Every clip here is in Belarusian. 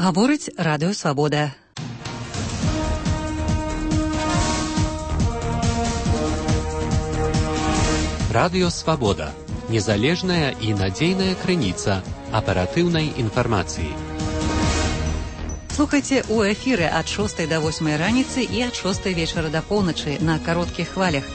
Гаворыць Радыё Свабода. Радыё Свабода. Незалежная і надзейная крыніца аператыўнай інфармацыі. Слухайце у эфіры ад 6 до 8 раніцы і ад 6 вечара да поўначы на кароткіх хвалях.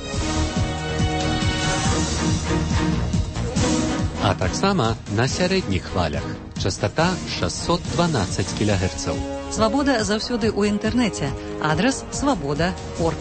А таксама на сярэдніх хвалях. Частота 612 кГц. Свабода заўсёды ў інтэрнэце. Адрас свабода.орг.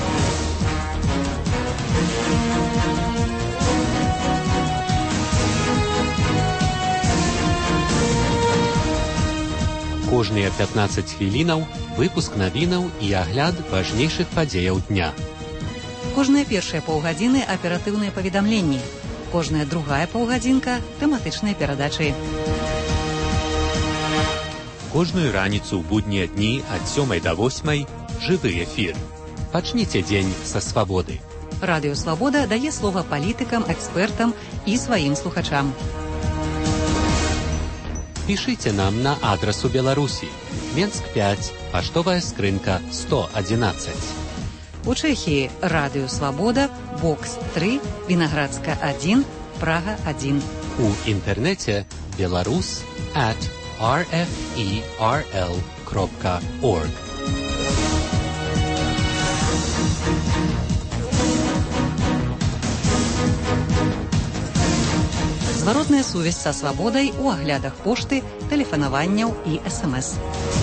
Кожныя 15 хвілінаў выпуск навінаў і агляд важнейшых падзеяў дня. Кожныя першыя паўгадзіны аператыўныя паведамленні. Кожная другая паўгадзінка тэматычныя перадачы. Кожную раніцу ў буднія дні ад 7 до 8 жывы эфір. Пачніце дзень са свабоды. Радыё Свабода дае слова палітыкам, экспертам і сваім слухачам. Пішыце нам на адрас у Беларусі. Менск 5, паштовая скрынка 111. У Чэхіі Радыё Свабода, Бокс 3, Вінаградска 1, Прага 1. У інтэрнэце belarus@rferl.org. Зваротная сувязь са свабодай у аглядах пошты, тэлефанаванняў і СМС.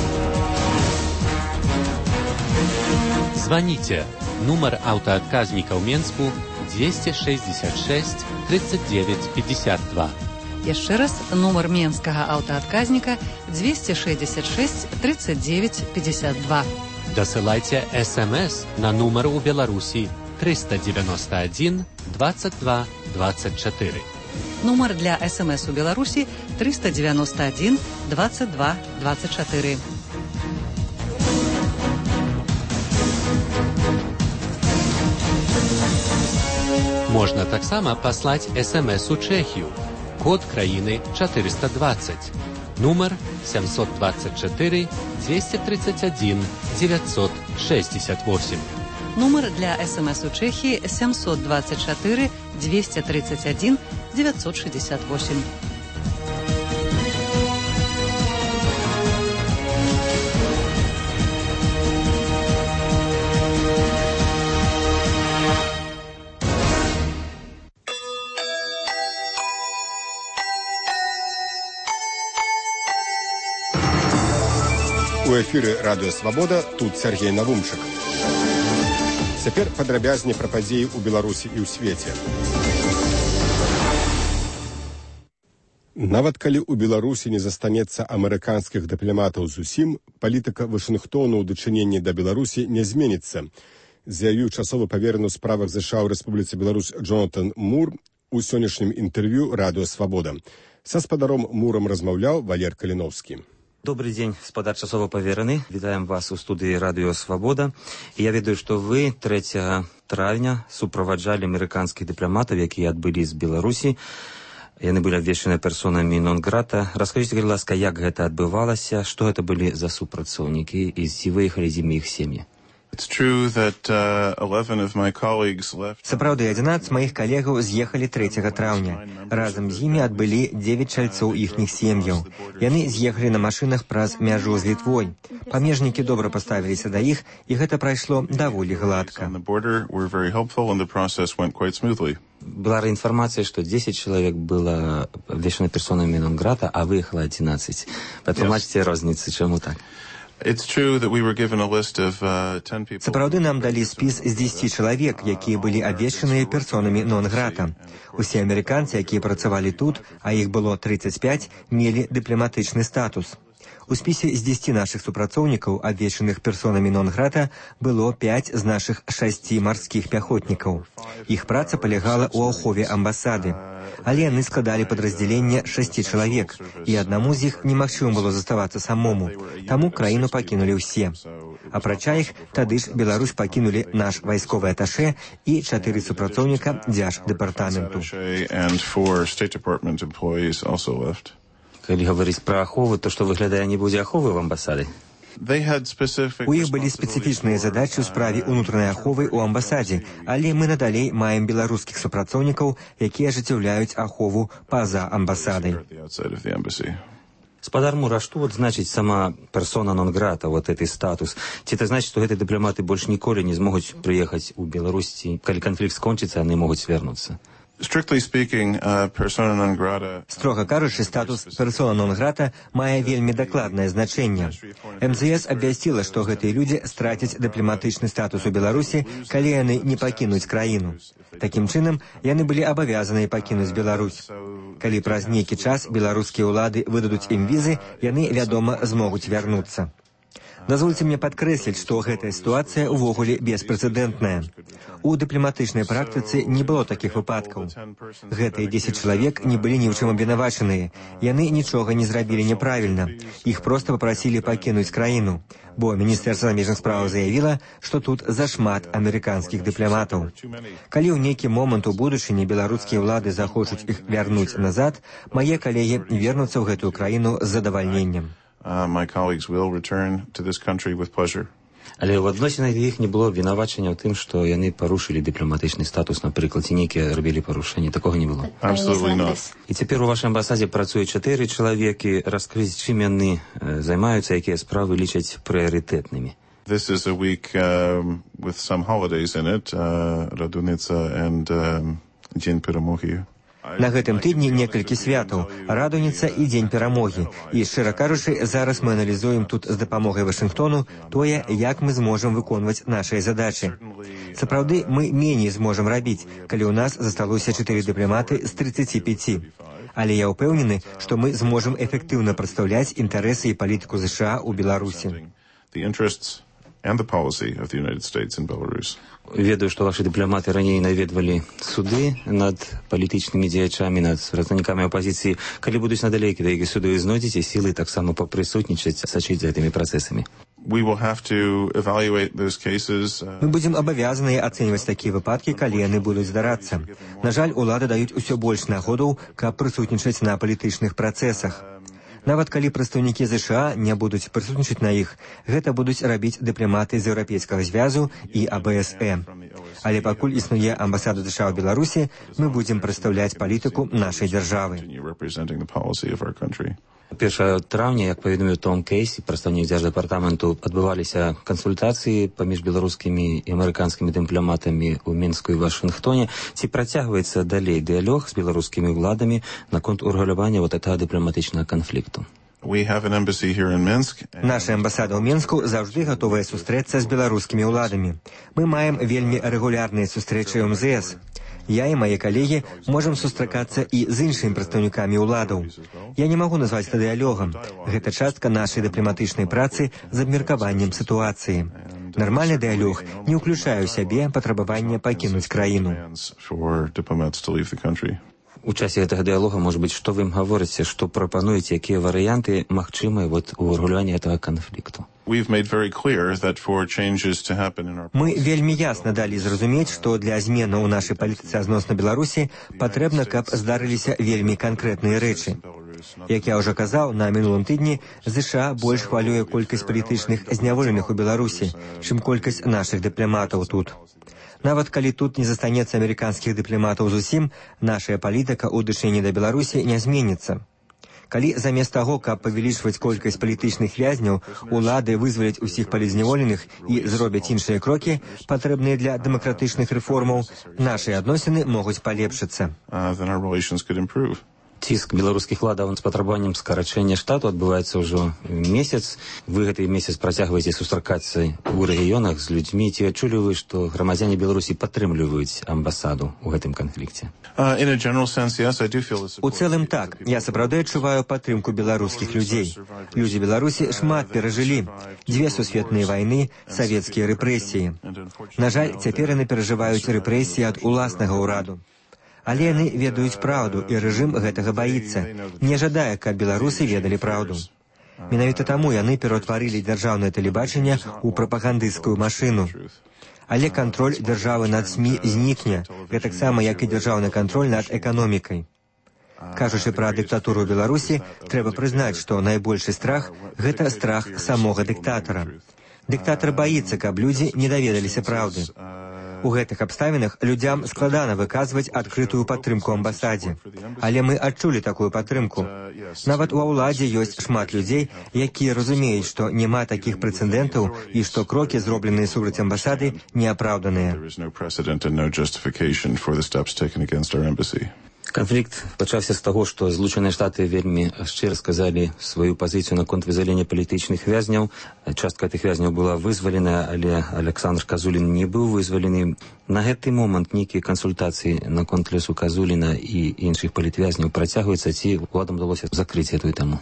Званіце. Нумар аўтаадказніка ў Менску 266 39 52. Яшчэ раз, нумар менскага аўтаадказніка 266 39 52. Дасылайце СМС на нумар у Беларусі 391 22 24. Нумар для СМС у Беларусі 391 22 24. Можна таксама паслаць СМС у Чэхію. Код краіны 420. Нумар 724 231 968. Нумар для СМС у Чэхіі 724 231 968. У эфіры Радыё Свабода, тут Сергей Навумчык. Цяпер падрабязней пра падзеі ў Беларусі і ў свеце. Нават калі ў Беларусі не застанецца амерыканскіх дыпламатаў зусім, палітыка Вашынгтону ў дачыненні да Беларусі не зменіцца, заявіў часовы павераны ў справах ЗША ў Рэспубліцы Беларусь Джонатан Мур у сённяшнім інтэрв'ю Радыё Свабода. Са спадаром Мурам размаўляў Валер Каліновскі. Добрый день, спадар часова павераны. Вітаем вас у студыі Радыё Свабода. І я ведаю, што вы 3 травня суправаджалі амерыканскіх дыпламатаў, якія адбылі з Беларусі. Яны былі абвешчаны персонамі нон-грата. Раскажыце, калі ласка, як гэта адбывалася, што гэта былі за супрацоўнікі і ці выехалі з імі іх сем'і? Сапраўды, 11 маіх калегаў з'ехалі 3 траўня. Разам з імі адбылі 9 чальцоў іхніх сем'яў. Яны з'ехалі на машынах праз мяжу з Літвой. Памежнікі добра паставіліся да іх, і гэта прайшло даволі гладка. Была інфармацыя, што 10 чалавек было абвешчана персонамі нон-грата, а выехала 11. Патлумачце розніцы, чаму так? Сапраўды нам далі спіс з 10 чалавек, якія былі абвешчаныя персонамі нон-грата. Усе амерыканцы, якія працавалі тут, а іх было 35, мелі дыпламатычны статус. У спісе з 10 нашых супрацоўнікаў, абвешчаных персонамі нон-грата, было 5 з нашых 6 марскіх пяхотнікаў. Іх праца палягала ў ахове амбасады. Але яны складалі падраздзяленне 6 чалавек, і аднаму з іх немагчыма было заставацца самому, таму краіну пакінулі ўсе. Апрача іх, тады ж Беларусь пакінулі наш вайсковы аташэ і 4 супрацоўніка дзярждэпартаменту. Калі гаварыць пра ахову, то што выглядае, не будзе аховы ў амбасады? У іх былі спецыфічныя задачы ў справе ўнутранай аховы ў амбасадзе, але мы надалей маем беларускіх супрацоўнікаў, якія ажыццяўляюць ахову па-за амбасадай. Спадар Мур, а што значыць сама персона нон-грата, гэты статус? Ці это значыць, што гэтыя дыпламаты больш ніколі не змогуць прыехаць у Беларусь, ці калі канфлікт скончыцца, яны могуць вярнуцца? Строга кажучы, статус персона нон-грата мае вельмі дакладнае значэнне. МЗС абвясціла, што гэтыя людзі страцяць дыпламатычны статус у Беларусі, калі яны не пакінуць краіну. Такім чынам, яны былі абавязаныя пакінуць Беларусь. Калі праз нейкі час беларускія ўлады выдадуць ім візы, яны, вядома, змогуць вярнуцца. Дазвольце мне падкрэсліць, што гэтая сітуацыя ўвогуле беспрэцэдэнтная. У дыпламатычнай практыцы не было такіх выпадкаў. Гэтыя 10 чалавек не былі ні ў чым абвінавачаныя. Яны нічога не зрабілі няправільна. Іх проста папрасілі пакінуць краіну, бо Міністэрства замежных справаў заявіла, што тут зашмат амерыканскіх дыпламатаў. Калі ў нейкі момант у будучыні беларускія ўлады захочуць іх вярнуць назад, мае калегі вернуцца ў гэтую краіну з задавальненнем. My colleagues will return to this country with pleasure. Але ў адносінах іх не было абвінавачання ў тым, што яны парушылі дыпламатычны статус, напрыклад, ці нейкія рабілі парушэнні. Такога не было. Absolutely not. І цяпер у вашай амбасадзе працуе 4 чалавекі. Раскрыць, чым яны займаюцца, якія справы лічаць прыярытэтнымі. This is a week with some holidays in it, Радуніца and Дзень перамогі. На гэтым тыдні некалькі святаў, Радуніца і Дзень перамогі. І, шчыра кажучы, зараз мы аналізуем тут з дапамогай Вашынгтону тое, як мы зможам выконваць нашыя задачы. Сапраўды, мы меней зможам рабіць, калі ў нас засталося 4 дыпламаты з 35. Але я ўпэўнены, што мы зможам эфектыўна прадстаўляць інтарэсы і палітыку США ў Беларусі. And the policy of the United States in Belarus. Ведаю, што ваши дыпламаты раней наведвалі суды над палітычнымі дзеячамі, над прадстаўнікамі апазіцыі. Калі будуць надалей, калі суды знойдзеце сілы таксама папрысутнічаць, сачыць за гэтымі працэсамі? We will have to evaluate those cases. Мы будзем абавязаныя ацэньваць такія выпадкі, калі яны будуць здарацца. На жаль, улады даюць усё больш нагодаў, каб прысутнічаць на палітычных працэсах. Нават калі прадстаўнікі ЗША не будуць прысутнічаць на іх, гэта будуць рабіць дыпламаты з Еўрапейскага звязу і АБСЭ. Але пакуль існуе амбасада ЗША ў Беларусі, мы будзем прадстаўляць палітыку нашай дзяржавы. 1 траўня, як паведаміў Том Кейсі, прадстаўнік дзярждэпартаменту, адбываліся кансультацыі паміж беларускімі і амерыканскімі дыпламатамі ў Мінску і Вашынгтоне. Ці працягваецца далей дыялог з беларускімі ўладамі наконт урэгулявання гэтага дыпламатычнага канфлікту? Наша амбасада ў Мінску заўжды гатовая сустрэцца з беларускімі ўладамі. Мы маем вельмі рэгулярныя сустрэчы ў МЗС. Я і мае калегі можам сустракацца і з іншымі прадстаўнікамі ўладаў. Я не магу назваць гэта дыялогам. Гэта частка нашай дыпламатычнай працы з абмеркаваннем сітуацыі. Нармальны дыялог не ўключае ў сябе патрабаванне пакінуць краіну. У часе гэтага дыялога, можа быць, што вы ім гаворыце, што прапануеце, якія варыянты магчымыя у урэгуляванні гэтага канфлікту? Мы вельмі ясна далі зразумець, што для зменаў у нашай палітыцы адносна Беларусі патрэбна, каб здарыліся вельмі канкрэтныя рэчы. Як я ўжо казаў, на мінулым тыдні ЗША больш хвалюе колькасць палітычных зняволеных у Беларусі, чым колькасць нашых дыпламатаў тут. Нават калі тут не застанецца амерыканскіх дыпламатаў зусім, нашая палітыка ў дачыненні да Беларусі не зменіцца. Калі замест таго, каб павялічваць колькасць палітычных вязняў, улады вызваляць усіх палізняволеных і зробяць іншыя крокі, патрэбныя для дэмакратычных рэформаў, нашыя адносіны могуць палепшыцца. Ціск беларускіх уладаў з патрабаваннем скарачэння штату адбываецца ўжо месяц. Вы гэты месяц працягваеце сустракацца ў рэгіёнах з людзьмі. Ці адчулі вы, што грамадзяне Беларусі падтрымліваюць амбасаду ў гэтым канфлікце? У цэлым так. Я сапраўды адчуваю падтрымку беларускіх людзей. Людзі Беларусі шмат перажылі. 2 сусветныя вайны, савецкія рэпрэсіі. На жаль, цяпер яны перажываюць рэпрэсіі ад уласнага ўраду. Але яны ведаюць праўду, і рэжым гэтага баіцца. Не жадае, каб беларусы ведалі праўду. Менавіта таму яны пераўтварылі дзяржаўнае тэлебачанне ў прапагандысцкую машыну. Але кантроль дзяржавы над СМІ знікне, гэтаксама, як і дзяржаўны кантроль над эканомікай. Кажучы пра дыктатуру ў Беларусі, трэба прызнаць, што найбольшы страх – гэта страх самога дыктатара. Дыктатар баіцца, каб людзі не даведаліся праўды. У гэтых абставінах людзям складана выказваць адкрытую падтрымку амбасадзе. Але мы адчулі такую падтрымку. Нават ва ўладзе ёсць шмат людзей, якія разумеюць, што няма такіх прэцэдэнтаў і што крокі, зробленыя супраць амбасады, неапраўданыя. Канфлікт пачаўся з таго, што Злучаныя Штаты вельмі шчыра сказалі сваю пазіцыю наконт вызвалення палітычных вязняў. Частка тых вязняў была вызвалена, але Александр Казулін не быў вызвалены. На гэты момант нейкія кансультацыі наконт лёсу Казуліна і іншых палітвязняў працягваюцца, ці ўладам удалося закрыць гэтую тэму?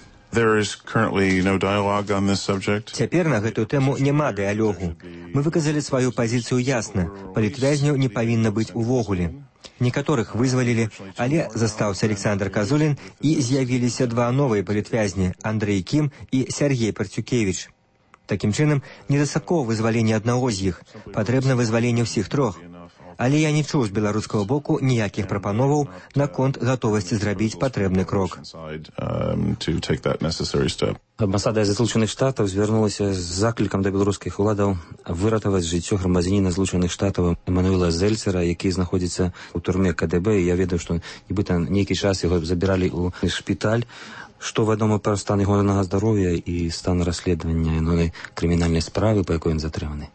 Цяпер на гэтую тэму няма дыялогу. Мы выказалі сваю пазіцыю ясна. Палітвязняў не павінна быць увогуле. Некаторых вызвалілі, але застаўся Александр Казулін і з'явіліся два новыя палітвязні – Андрэй Кім і Сяргей Парцюкевіч. Такім чынам, недастаткова вызвалення аднаго з іх, патрэбна вызваленне ўсіх трох. Але я не чуў з беларускага боку ніякіх прапановаў наконт гатовасці зрабіць патрэбны крок. Амбасада Злучаных Штатаў звярнулася з заклікам да беларускіх уладаў выратаваць жыццё грамадзяніна Злучаных Штатаў Эмануэла Зельцера, які знаходзіцца ў турме КДБ. І я ведаю, што нібыта нейкі час яго забіралі ў шпіталь. Што вядома пра стан ягонага здароўя і стан расследавання крымінальнай справы, па якой ён затрыманы?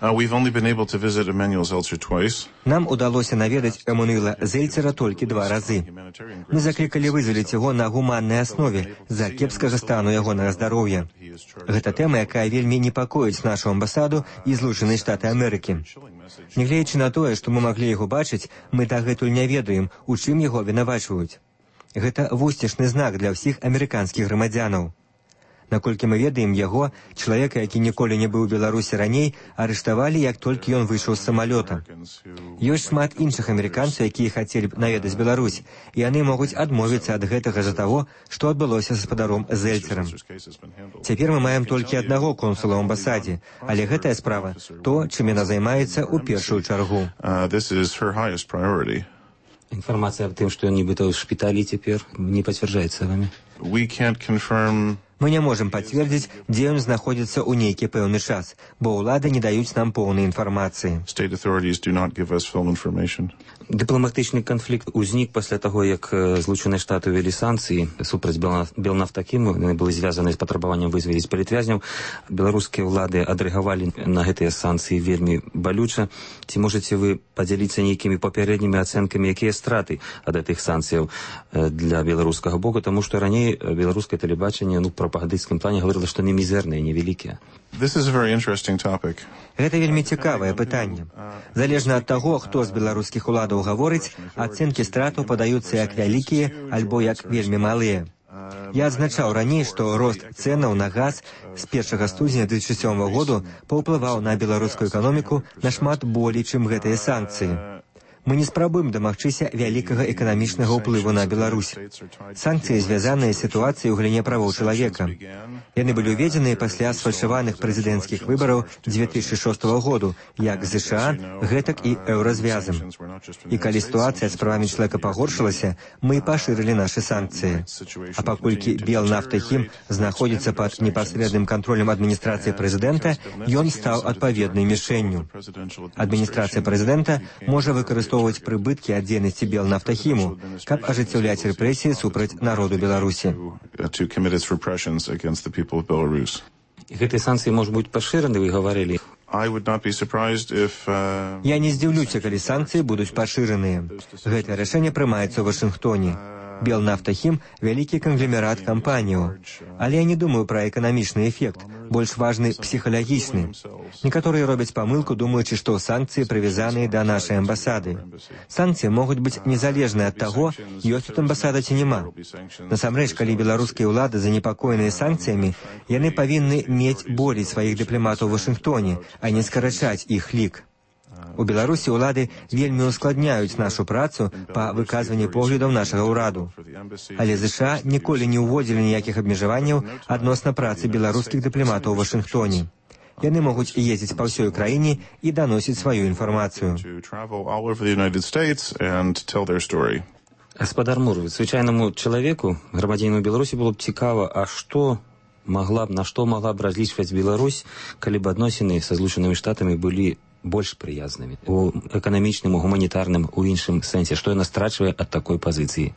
Нам удалося наведаць Эмануэла Зельцера толькі 2 разы. Мы заклікалі вызваліць яго на гуманнай аснове з-за кепскага стану ягонага здароўя. Гэта тэма, якая вельмі непакоіць нашу амбасаду і Злучаныя Штаты Амерыкі. Нягледзячы на тое, што мы маглі яго бачыць, мы дагэтуль не ведаем, у чым яго вінавачваюць. Гэта вусцішны знак для ўсіх амерыканскіх грамадзянаў. Наколькі мы ведаем яго, чалавека, які ніколі не быў у Беларусі раней, арыштавалі, як толькі ён выйшаў з самалёта. Ёсць шмат іншых амерыканцаў, якія хацелі б наведаць Беларусь, і яны могуць адмовіцца ад гэтага з-за таго, што адбылося з гаспадаром Зельцерам. Цяпер мы маем толькі аднаго консула ў амбасадзе, але гэтая справа – то, чым яна займаецца ў першую чаргу. Інфармацыя аб тым, што ён нібыта ў шпіталі цяпер, не пацвярджаецца вамі? Мы не можам пацвердзіць, дзе ён знаходзіцца ў нейкі пэўны час, бо ўлады не даюць нам поўнай інфармацыі. Дыпламатычны канфлікт узнік пасля таго, як Злучаныя Штаты ўвялі санкцыі супраць Белнафтахіму, яны былі звязаны з патрабаваннем вызваліць палітвязняў. Беларускія ўлады адрэагавалі на гэтыя санкцыі вельмі балюча. Ці можаце вы падзяліцца нейкімі папярэднімі ацэнкамі, якія страты ад гэтых санкцыяў для беларускага боку, таму што раней беларускае тэлебачанне ў прапагандысцкім плане гаварыла, што не мізэрныя, невялікія. Гэта вельмі цікавае пытанне. Залежна ад таго, хто з беларускіх уладаў гаворыць, ацэнкі стратаў падаюцца як вялікія альбо як вельмі малыя. Я адзначаў раней, што рост цэнаў на газ з 1 студзеня 2007 году паўплываў на беларускую эканоміку нашмат болей, чым гэтыя санкцыі. Мы не спрабуем дамагчыся вялікага эканамічнага ўплыву на Беларусь. Санкцыі звязаныя з сітуацыяй у галіне правоў чалавека. Яны былі ўведзеныя пасля сфальшаваных прэзідэнцкіх выбараў 2006 году, як ЗША, гэтак і еўразвязам. І калі сітуацыя з правамі чалавека пагоршылася, мы пашырылі нашы санкцыі. А паколькі Белнафтахім знаходзіцца пад непасрэдным кантролем адміністрацыі прэзідэнта, ён стаў адпаведнай мішэнню. Адміністрацыя прэзідэнта можа выкарыстоўваць прыбыткі ад дзейнасці Белнафтахіму, каб ажыццяўляць рэпрэсіі супраць народу Беларусі. Гэтыя санкцыі можа быць пашыраны, вы гаварылі? Я не здзіўлюся, калі санкцыі будуць пашыраныя. Гэтае рашэнне прымаецца ў Вашынгтоне. Белнафтахім – вялікі кангломерат кампаніяў. Але я не думаю пра эканамічны эфект, больш важны псіхалагічны. Некаторыя робяць памылку, думаючы, што санкцыі прывязаныя да нашай амбасады. Санкцыі могуць быць незалежныя ад таго, ёсць тут амбасада ці няма. Насамрэч, калі беларускія ўлады занепакоеныя санкцыямі, яны павінны мець болей сваіх дыпламатаў у Вашынгтоне, а не скарачаць іх лік. У Беларусі ўлады вельмі ускладняюць нашу працу па выказванні поглядаў нашага ўраду. Але ЗША ніколі не ўводзілі ніякіх абмежаванняў адносна працы беларускіх дыпламатаў у Вашынгтоне. Яны могуць ездзіць па ўсёй краіне і даносіць сваю інфармацыю. Гаспадар Мур, звычайнаму чалавеку, грамадзяніну Беларусі, было б цікава, на што могла б разлічваць Беларусь, калі б адносіны са Злучанымі Штатамі былі больш прыязнымі у эканамічным, у гуманітарным, у іншым сэнсе, што яна страчвае ад такой пазіцыі.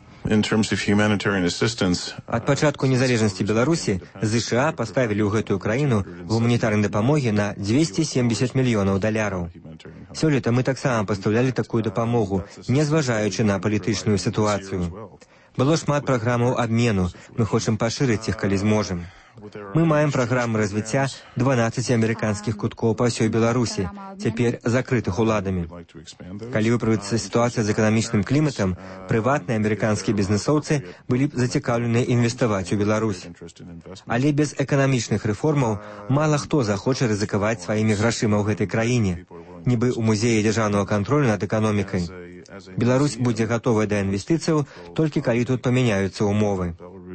Ад пачатку незалежнасці Беларусі ЗША паставілі ў гэтую краіну гуманітарнай дапамогі на $270 мільёнаў. Сёлета мы таксама пастаўлялі такую дапамогу, не зважаючы на палітычную сітуацыю. Было шмат праграмаў абмену, мы хочам пашырыць іх, калі зможам. Мы маем праграмы развіцця 12 амерыканскіх куткоў па ўсёй Беларусі, цяпер закрытых уладамі. Калі выправіцца сітуацыя з эканамічным кліматам, прыватныя амерыканскія бізнесоўцы былі б зацікаўлены інвеставаць у Беларусь. Але без эканамічных рэформаў мала хто захоча рызыкаваць сваімі грашыма ў гэтай краіне, нібы ў музеі дзяржаўнага кантролю над эканомікай. Беларусь будзе гатовая да інвестыцыяў толькі калі тут памяняюцца ўмовы.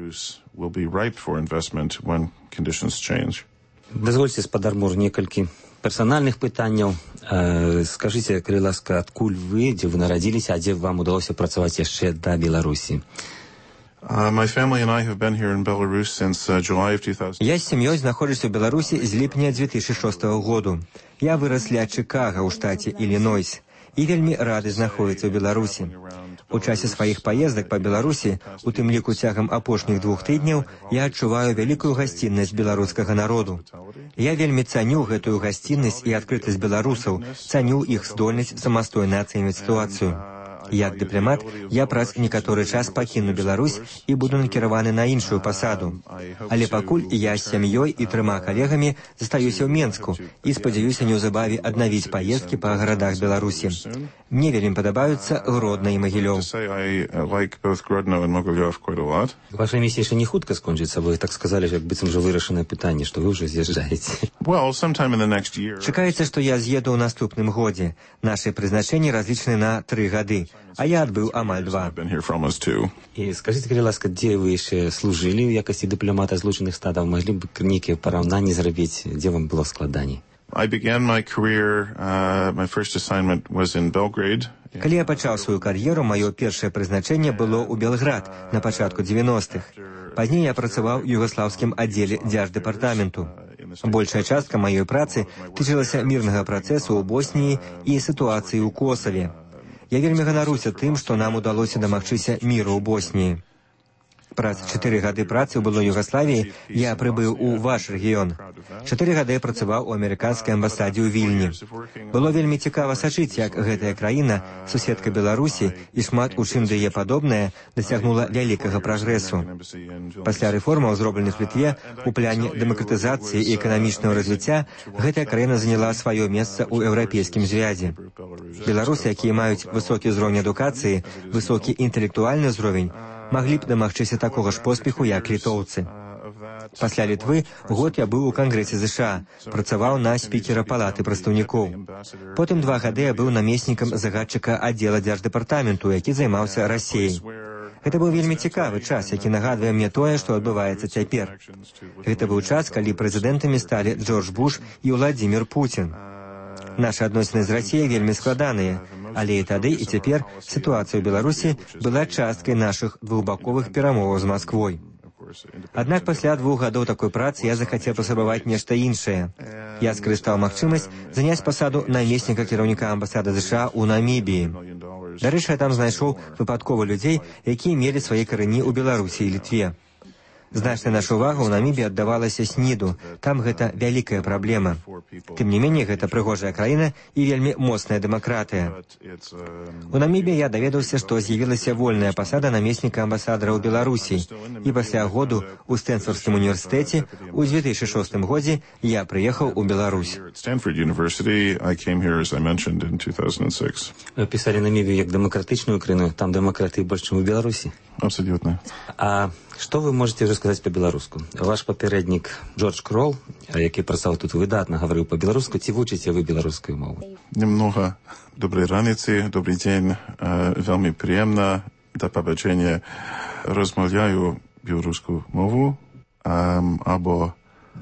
Дазвольце, гаспадар Мур, некалькі персанальных пытанняў. Скажыце, калі ласка, адкуль вы, дзе вы нарадзіліся, а дзе вам удалося працаваць яшчэ да Беларусі? Я з сям'ёй знаходжуся ў Беларусі з ліпня 2006 году. Я вырас ля Чикага ў штаце Іллінойс і вельмі рады знаходзіцца ў Беларусі. У часе сваіх паездак па Беларусі, у тым ліку цягам апошніх 2 тыдняў, я адчуваю вялікую гасціннасць беларускага народу. Я вельмі цаню гэтую гасціннасць і адкрытасць беларусаў, цаню іх здольнасць самастойна ацэньваць сітуацыю. Як дыпламат, я праз некаторы час пакіну Беларусь і буду накіраваны на іншую пасаду. Але пакуль я з сям'ёй і 3 калегамі застаюся ў Менску і спадзяюся неўзабаве аднавіць паездкі па гарадах Беларусі. Мне вельмі падабаюцца Гродна і Магілёў. Ваша місія яшчэ не хутка скончыцца, вы так сказалі, як быццам жа вырашанае пытанне, што вы ўжо з'язджаеце. Чакаецца, што я з'еду ў наступным годзе. Нашы прызначэнні разлічаны на 3 гады, а я адбыў амаль 2. І скажыце, калі ласка, дзе вы яшчэ служылі ў якасці дыпламата Злучаных Штатаў? Маглі б нейкія параўнанні зрабіць, дзе вам было складаней? Калі я пачаў сваю кар'еру, маё першае прызначэнне было ў Белград на пачатку 90-х. Пазней я працаваў у югаслаўскім аддзеле дзярждэпартаменту. Большая частка маёй працы тычылася мірнага працэсу ў Босніі і сітуацыі ў Косаве. Я вельмі ганаруся тым, што нам удалося дамагчыся міру ў Босніі. Праз 4 гады працы ў былой Югаславіі я прыбыў у ваш рэгіён. 4 гады я працаваў у амерыканскай амбасадзе ў Вільні. Было вельмі цікава сачыць, як гэтая краіна, суседка Беларусі і шмат у чым да яе падобная, дасягнула вялікага прагрэсу. Пасля рэформаў, зробленых в Літве, у пляне дэмакратызацыі і эканамічнага развіцця, гэтая краіна заняла сваё месца ў еўрапейскім звязе. Беларусы, якія маюць высокі ўзровень адукацыі, высокі інтэлектуальны ўзровень, маглі б дамагчыся такога ж поспеху, як літоўцы. Пасля Літвы год я быў у Кангрэсе ЗША, працаваў на спікера палаты прадстаўнікоў. Потым 2 гады я быў намеснікам загадчыка аддзела дзярждэпартаменту, які займаўся Расіяй. Гэта быў вельмі цікавы час, які нагадвае мне тое, што адбываецца цяпер. Гэта быў час, калі прэзідэнтамі сталі Джордж Буш і Владзімір Пуцін. Нашы адносіны з Расіяй вельмі складаныя, але і тады, і цяпер сітуацыя ў Беларусі была часткай нашых двухбаковых перамоваў з Масквой. Аднак пасля 2 гадоў такой працы я захацеў паспрабаваць нешта іншае. Я скарыстаў магчымасць заняць пасаду намесніка кіраўніка амбасады ЗША ў Намібіі. Дарэчы, я там знайшоў выпадкова людзей, якія мелі свае карані ў Беларусі і Літве. Значная наша ўвага ў Намібіі аддавалася СНІДу. Там гэта вялікая праблема. Тым не меней, гэта прыгожая краіна і вельмі моцная дэмакратыя. У Намібіі я даведаўся, што з'явілася вольная пасада намесніка амбасадара ў Беларусі. І пасля году ў Стэнфордскім універсітэце ў 2006 годзе я прыехаў у Беларусь. Вы пісалі Намібію як дэмакратычную краіну, там дэмакраты больш, чым у Беларусі? Абсолютно. А што вы можете ўжо сказаць па-беларуску? Ваш папярэднік Джордж Крол, які працаваў тут, выдатна гаварыў па-беларуску, ці вучыце вы беларускую мову? Немного. Добрай раніцы, добрый дзень. Вельмі прыемна, да пабачэння. Размаўляю беларускую мову, або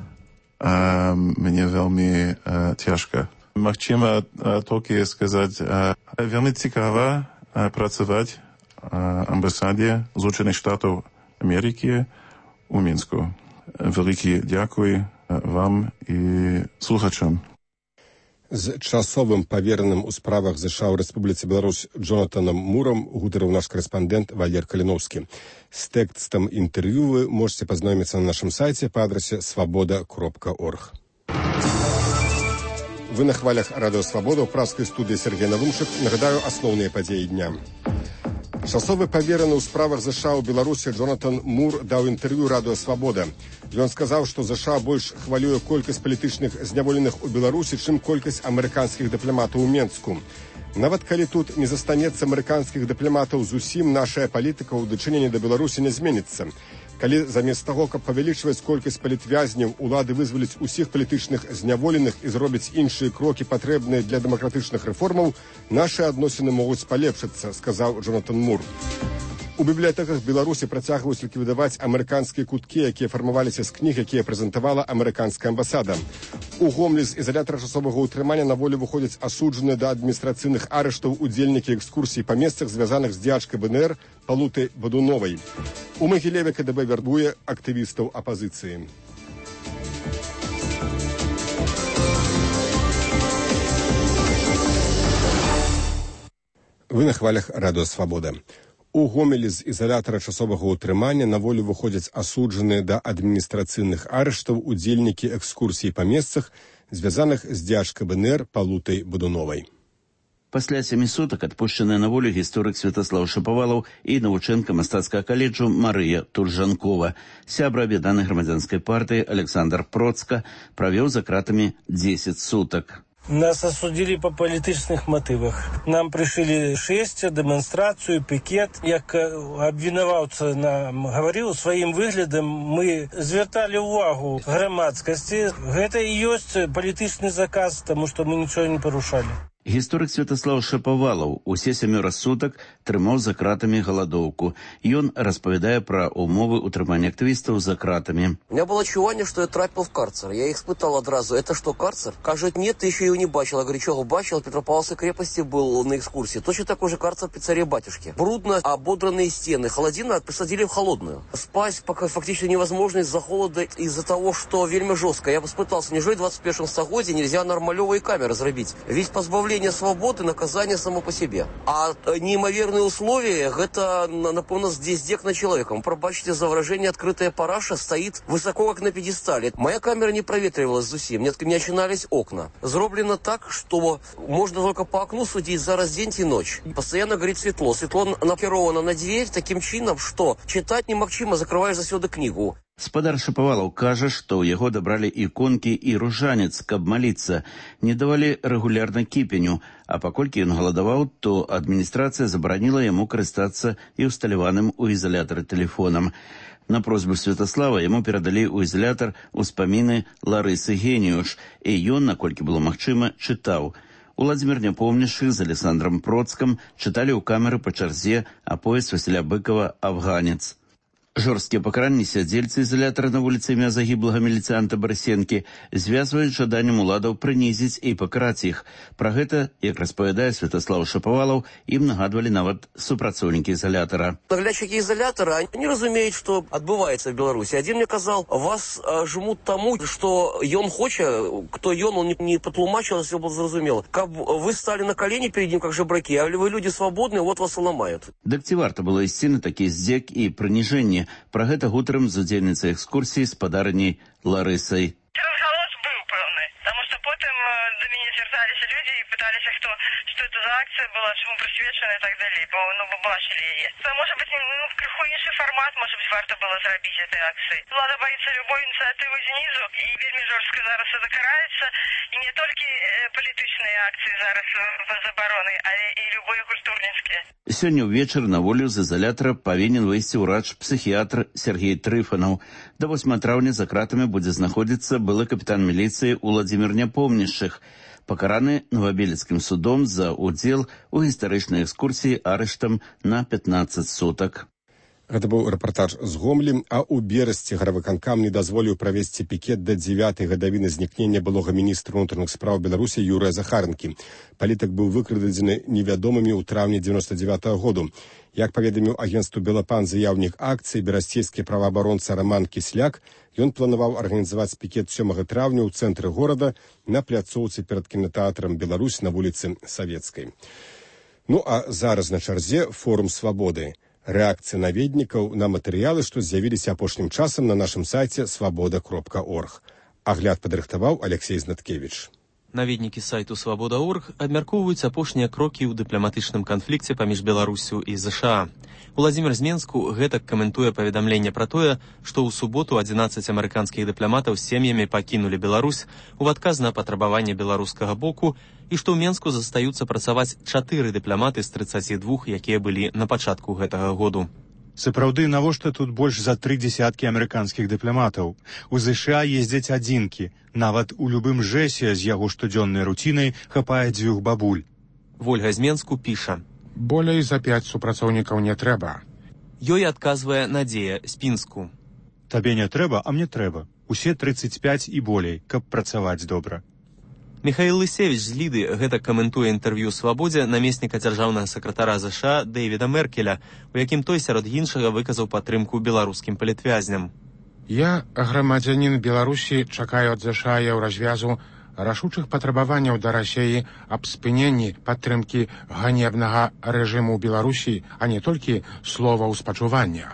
мне вельмі цяжка. Магчыма толькі сказаць, вельмі цікава працаваць амбасаді Злучених Штатів Америки у Мінську. Велике дякую вам і слухачам. З часовым павераным у справах ЗША ў Рэспубліцы Беларусь Джонатанам Мурам гутарыў наш корэспандэнт Валер Каліновскі. З тэкстам інтэрв'ю вы можете пазнаёміцца на нашым сайце па адрасе свабода.орг. Вы на хвалях Радыё Свабода ў пражскай студыі Сергей Навумчык. Нагадаю асноўныя падзеі дня. Часовы павераны ў справах ЗША ў Беларусі Джонатан Мур даў інтэрв'ю Радыё Свабода. Ён сказаў, што ЗША больш хвалюе колькасць палітычных зняволеных у Беларусі, чым колькасць амерыканскіх дыпламатаў у Менску. Нават калі тут не застанецца амерыканскіх дыпламатаў зусім, нашая палітыка ў дачыненні да Беларусі не зменіцца. Калі замест таго, каб павялічваць колькасць палітвязняў, улады вызваліць усіх палітычных зняволеных і зробяць іншыя крокі, патрэбныя для дэмакратычных рэформаў, нашы адносіны могуць палепшыцца, сказаў Джонатан Мур. У бібліятэках Беларусі працягваюць ліквідаваць амерыканскія куткі, якія фармаваліся з кніг, якія прэзентавала амерыканская амбасада. У Гомлі з ізалятара часовага ўтрымання на волю выходзяць асуджаныя да адміністрацыйных арыштаў удзельнікі экскурсій па месцах, звязаных з дзячкай БНР Палутай Бадуновай. У Магілеве КДБ вярбуе актывістаў апазіцыі. Вы на хвалях Радыё Свабода. У Гомелі з ізалятара часовага ўтрымання на волю выходзяць асуджаныя да адміністрацыйных арыштаў удзельнікі экскурсій па месцах, звязаных з дзячкай БНР Палутай Бадуновай. Пасля 7 сутак адпушчаная на волю гісторык Святаслаў Шапавалаў і навучэнка мастацкага каледжу Марыя Туржанкова. Сябра аб'яднанай грамадзянскай партыі Александр Процка правёў за кратамі 10 сутак. Нас осудили по политичных мотивах. Нам пришили шествие, демонстрацию, пикет. Як обвинувавца нам говорил, своим выглядом мы звертали увагу громадскости. Это и есть политичный заказ, потому что мы ничего не порушали. Гісторык Святаслаў Шапавалаў усе 7 сутак трымаў за кратамі галадоўку. Ён распавядае пра умовы утрымання актывістаў за кратамі. У меня было чувание, что я трапил в карцер. Я их испытал одразу. Это что, карцер? Кажут, нет, ты еще его не бачил. Я говорю, чего бачил? В Петропавловской крепости был на экскурсии. Точно такой же карцер при царе-батюшке. Брудно ободранные стены. Холодина присадили в холодную. Спать пока фактически невозможно из-за холода, из-за того, что вельми жестко. Я испытался, неужели в 21 стагодзе нельзя нормалевые камеры зрабіць? Ведь позбавление свободы, наказание само по себе. А неимоверные условия, это, напомню, здесь дек человеком. Пробачьте за выражение, открытая параша стоит высоко, как на пьедестале. Моя камера не проветривалась зусим, не начинались окна. Зроблено так, что можно только по окну судить зараз день и ночь. Постоянно горит светло. Светло накировано на дверь таким чином, что читать немагчыма, закрываешь засёды книгу. Спадар Шапавалаў кажа, што ў яго дабралі іконкі і ружанец, каб маліцца. Не давалі рэгулярна кіпеню, а паколькі ён галадаваў, то адміністрацыя забараніла яму карыстацца і усталяваным у ізалятары тэлефонам. На просьбу Святаслава яму перадалі ў ізалятар успаміны Ларысы Геніюш, і ён, наколькі было магчыма, чытаў. Уладзімір Няпомнішчык з Александром Процкам чыталі ў камеры па чарзе аповесць Васіля Быкова «Афганец». Жорсткія пакаранні сядзельцы ізалятара на вуліцы імя загіблага міліцыянта Барысенкі звязваюць жаданнем уладаў прынізіць і пакараць іх. Пра гэта, як распавядае Святаслаў Шапавалаў, ім нагадвалі нават супрацоўнікі ізалятара. Наглядчики изолятора, они разумеют, что отбывается в Беларуси. Один мне сказал, вас жмут тому, что ён хоча, кто ён не потлумачил, все было зразумело. Как вы стали на колени перед ним, как жебраки, а вы люди свободные, вот вас и ломают. Дык ці варта было ісці на такі здзек і прыніжэнне? Пра гэта гутарым з удзельніцай экскурсіі спадарняй Ларысай. Разгалос быў пэўны, таму што потым да мяне звярталіся людзі і пыталіся, што это за акцыя была, чаму прысвечана і так далей, бо бачылі яе. Можа быць, крыху іншы фармат, можа быць, варта было зрабіць этой акцыі. Улада баіцца любой ініцыятывы знізу і вельмі жорстка зараз это караецца, і не толькі палітычныя акцыі зараз забароны, але і любыя культурніцкія. Сёння ўвечары на волю з ізалятара павінен выйсці ўрач-псіхіятр Сергей Трыфанаў. До 8 траўня за кратамі будзе знаходзіцца былы капітан міліцыі Уладзімір Няпомнішчык, пакараны Новабелецкім судом за ўдзел у гістарычнай экскурсіі арыштам на 15 сутак. Гэта быў рэпартаж з Гомлі, а ў Берасці гарвыканкам не дазволіў правесці пікет да 9-й гадавіны знікнення былога міністра ўнутраных спраў Беларусі Юрыя Захарынкі. Палітык быў выкрадзены невядомымі ў траўні 99-го году. Як паведаміў агенцтву «Белапан» заяўнік акцыі, берасцейскі праваабаронца Раман Кісляк, ён планаваў арганізаваць пікет 7 траўня ў цэнтры горада на пляцоўцы перад кінатэатрам «Беларусь» на вуліцы Савецкай. Ну а зараз на чарзе форум «Свабоды». Рэакцыя наведнікаў на матэрыялы, што з'явіліся апошнім часам на нашым сайце свабода.орг. Агляд падрыхтаваў Алексей Знаткевіч. Наведнікі сайту «Свабода.орг» абмяркоўваюць апошнія крокі ў дыпламатычным канфлікце паміж Беларусю і ЗША. Уладзімір з Менску гэтак каментуе паведамленне пра тое, што ў суботу 11 амерыканскіх дыпламатаў з сем'ямі пакінулі Беларусь у адказ на патрабаванне беларускага боку і што ў Менску застаюцца працаваць 4 дыпламаты з 32, якія былі на пачатку гэтага году. Сапраўды, навошта тут больш за 3 дзесяткі амерыканскіх дыпламатаў? У ЗША ездзяць адзінкі. Нават у любым жэсе з яго штодзённай руцінай хапае 2 бабуль. Вольга з Менску піша. Болей за 5 супрацоўнікаў не трэба. Ёй адказвае Надзея з Пінску. Табе не трэба, а мне трэба. Усе 35 і болей, каб працаваць добра. Михаил Лысевич з Ліды гэта каментуе інтэрв'ю «Свабодзе» намесніка дзяржаўнага сакратара ЗША Дэвіда Меркеля, у якім той сярод іншага выказаў падтрымку беларускім палітвязням. Я, грамадзянін Беларусі, чакаю ад ЗША развязу рашучых патрабаванняў да Расіі аб спыненні падтрымкі ганебнага рэжыму Беларусі, а не толькі словаў спачування.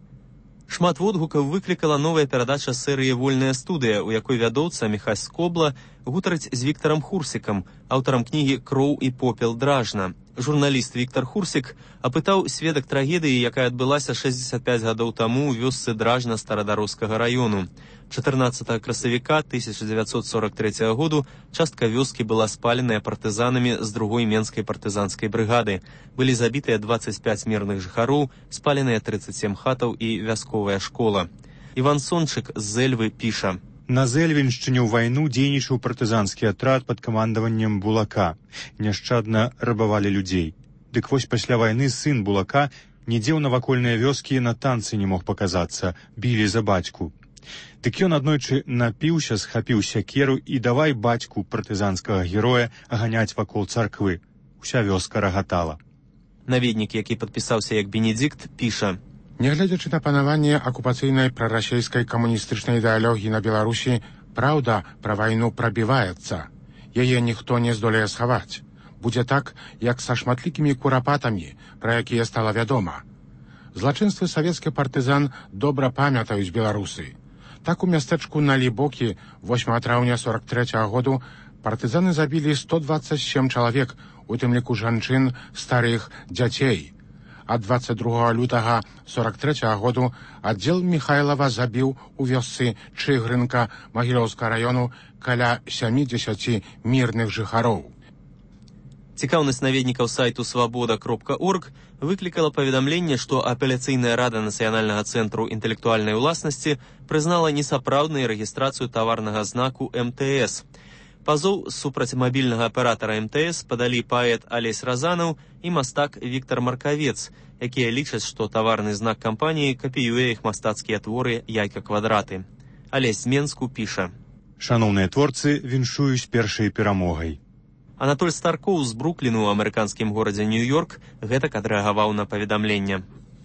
Шмат водгукаў выклікала новая перадача серыі «Вольная студыя», у якой вядоўца Міхась Скобла гутарыць з Віктарам Хурсікам, аўтарам кнігі «Кроў і попел дражна». Журналіст Віктар Хурсік апытаў сведак трагедыі, якая адбылася 65 гадоў таму ў вёсцы Дражна Старадарожскага раёну. 14 красавіка 1943 году частка вёскі была спаленая партызанамі з 2-й Менскай партызанскай брыгады. Былі забітыя 25 мірных жыхароў, спаленыя 37 хатаў і вясковая школа. Іван Сончык з Зэльвы піша. На Зэльвеншчыне ў вайну дзейнічаў партызанскі атрад пад камандаваннем Булака. Няшчадна рабавалі людзей. Дык вось пасля вайны сын Булака нідзе ў навакольныя вёскі на танцы не мог паказацца, білі за бацьку. Дык ён аднойчы напіўся, схапіў сякеру і давай бацьку партызанскага героя аганяць вакол царквы. Уся вёска рагатала. Наведнік, які падпісаўся як Бенедикт, піша. Нягледзячы на панаванне акупацыйнай прарасійскай камуністычнай ідэалогіі на Беларусі, праўда пра вайну прабіваецца. Яе ніхто не здолее схаваць. Будзе так, як са шматлікімі курапатамі, пра якія стала вядома. Злачынствы савецкіх партызан добра памятаюць беларусы. Так у мястэчку Налібокі 8 траўня 43 году партызаны забілі 127 чалавек, у тым ліку жанчын, старых, дзяцей. А 22 лютага 43 году аддзел Михайлова забіў у вёсцы Чыгрынка Магілёўскага раёну каля 70 мірных жыхароў. Цікаўнасць наведнікаў сайту свабода.орг выклікала паведамленне, што апеляцыйная рада Нацыянальнага цэнтру інтэлектуальнай уласнасці прызнала несапраўднай рэгістрацыю таварнага знаку МТС. Пазоў супраць мабільнага аператара МТС падалі паэт Алесь Разанаў і мастак Віктар Маркавец, якія лічаць, што таварны знак кампаніі капіюе іх мастацкія творы «Яйка-квадраты». Алесь з Менску піша. Шаноўныя творцы, віншую з першай перамогай. Анатоль Старкоў з Брукліну ў амерыканскім горадзе Нью-Йорк гэтак адрэагаваў на паведамленне.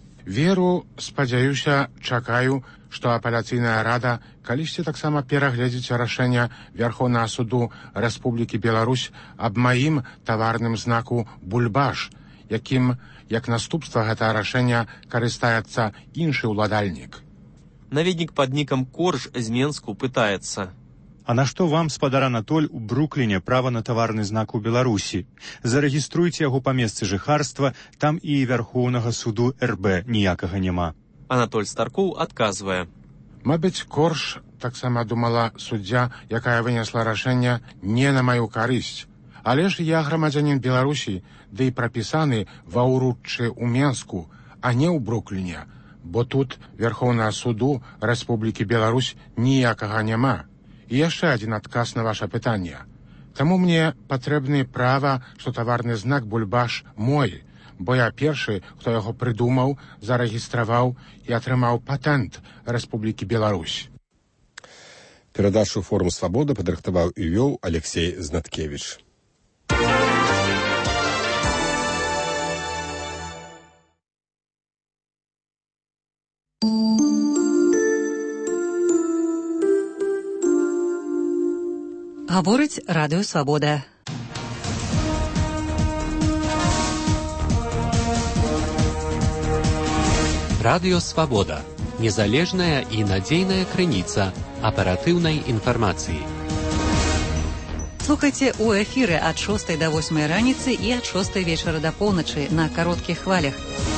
Веру, спадзяюся, чакаю, што апеляцыйная рада калісьці таксама перагледзіць рашэнне Вярхоўнага суду Рэспублікі Беларусь аб маім таварным знаку «Бульбаш», якім, як наступства гэтага рашэння, карыстаецца іншы ўладальнік. Наведнік пад нікам Корж з Менску пытаецца. А нашто вам, спадар Анатоль, у Брукліне права на таварны знак у Беларусі? Зарэгіструйце яго па месцы жыхарства, там і Вярхоўнага суду РБ ніякага няма. Анатоль Старкоў адказвае. Мабыць, Корж таксама думала суддзя, якая вынесла рашэнне не на маю карысць. Але ж я грамадзянін Беларусі, ды і прапісаны ва ўруччы ў Менску, а не ў Брукліне, бо тут Вярхоўнага суду Рэспублікі Беларусь ніякага няма. І яшчэ адзін адказ на ваша пытанне. Таму мне патрэбны права, што таварны знак «Бульбаш» мой, бо я першы, хто яго прыдумаў, зарэгістраваў і атрымаў патэнт Рэспублікі Беларусь. Перадачу «Форум Свабода» падрыхтаваў і вёў Алексей Знаткевіч. Гаворыць Радыё Свабода. Радыё Свабода. Незалежная і надзейная крыніца аператыўнай інфармацыі. Слухайце ў эфіры ад 6 до 8 раніцы і ад 6 вечара да поўначы на кароткіх хвалях.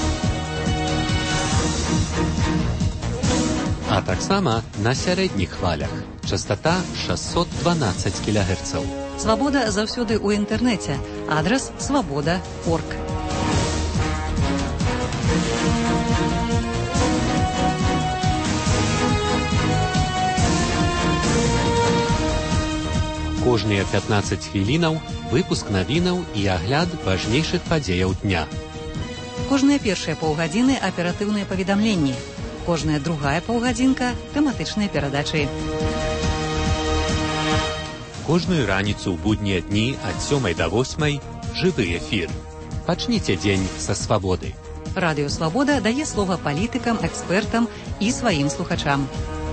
А таксама на сярэдніх хвалях. Частота 612 кГц. Свабода заўсёды ў інтэрнэце. Адрас свабода.орг. Кожныя 15 хвілінаў выпуск навінаў і агляд важнейшых падзеяў дня. Кожныя першыя паўгадзіны аператыўныя паведамленні. Кожная другая паўгадзінка тэматычныя перадачы. Кожную раніцу ў буднія дні ад 7 до 8 жывы эфір. Пачніце дзень са свабоды. Радыё Свабода дае слова палітыкам, экспертам і сваім слухачам.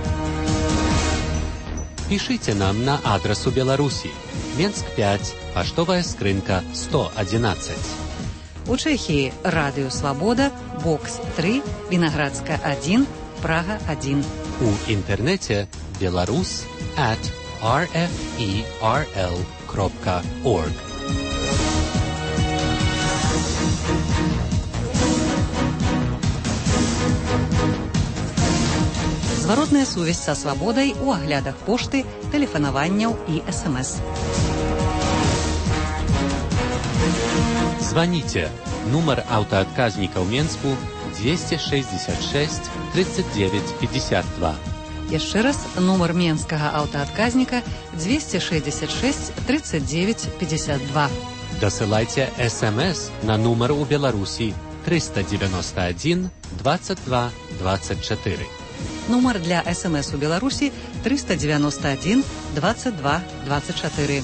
Пішыце нам на адрас у Беларусі. Менск 5, паштовая скрынка 111. У Чэхіі Радыё Свабода, Бокс 3, Вінаградска 1, Прага 1. У інтэрнэце belarus@rferl.org. Зваротная сувязь са свабодай у аглядах пошты, тэлефанаванняў і СМС. Звоните. Нумар аўтаадказніка ў Менску 266 39 52. Яшчэ раз, нумар менскага аўтаадказніка 266 39 52. Дасылайце СМС на нумар у Беларусі 391 22 24. Нумар для СМС у Беларусі 391 22 24.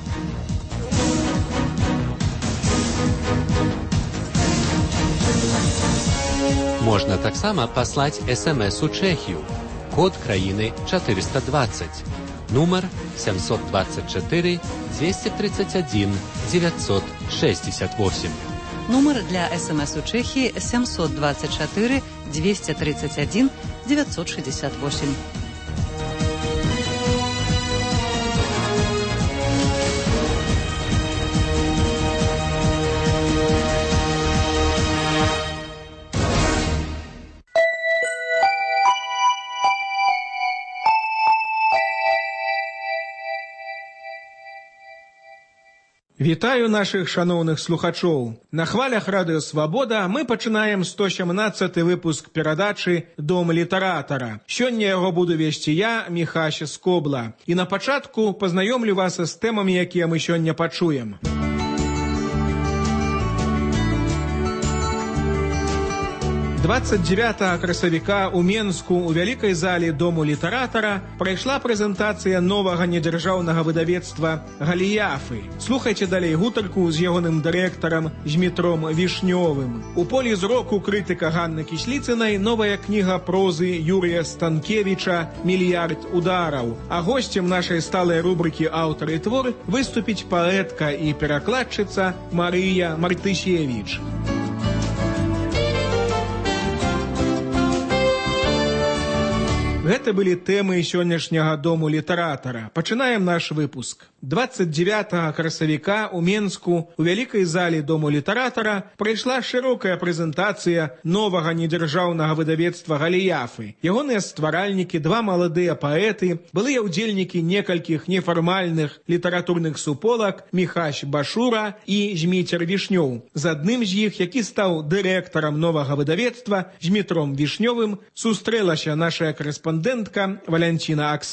Можна таксама паслаць СМС у Чэхію. Код краіны 420. Нумар 724 231 968. Нумар для СМС у Чэхіі 724 231 968. Вітаю нашых шаноўных слухачоў. На хвалях Радыё Свабода мы пачынаем 117 выпуск перадачы «Дом літаратара». Сёння яго буду весці я, Міхась Скобла. І на пачатку пазнаёмлю вас з тэмамі, якія мы сёння пачуем. 29 красавіка ў Менску у вялікай зале Дому літаратара прайшла прэзентацыя новага недзяржаўнага выдавецтва «Галіяфы». Слухайце далей гутарку з ягоным дырэктарам Змітром Вішнёвым. У полі зроку крытыка Ганны Кісліцынай новая кніга прозы Юрія Станкевіча «Мільярд удараў». А госцем нашай сталай рубрыкі «Аўтар і твор» выступіць паэтка і перакладчыца Марыя Мартысевіч. Гэта былі тэмы сённяшняга Дому літаратара. Пачынаем наш выпуск. 29 красавіка ў Менску у вялікай зале Дому літаратара прайшла шырокая прэзентацыя новага недзяржаўнага выдавецтва «Галіяфы». Ягоныя стваральнікі, два маладыя паэты, былыя ўдзельнікі некалькіх нефармальных літаратурных суполак Міхась Башура і Зміцер Вішнёў. З адным з іх, які стаў дырэктарам новага выдавецтва, Змітром Вішнёвым, сустрэлася нашая корэспандэнтка Валянціна Аксак.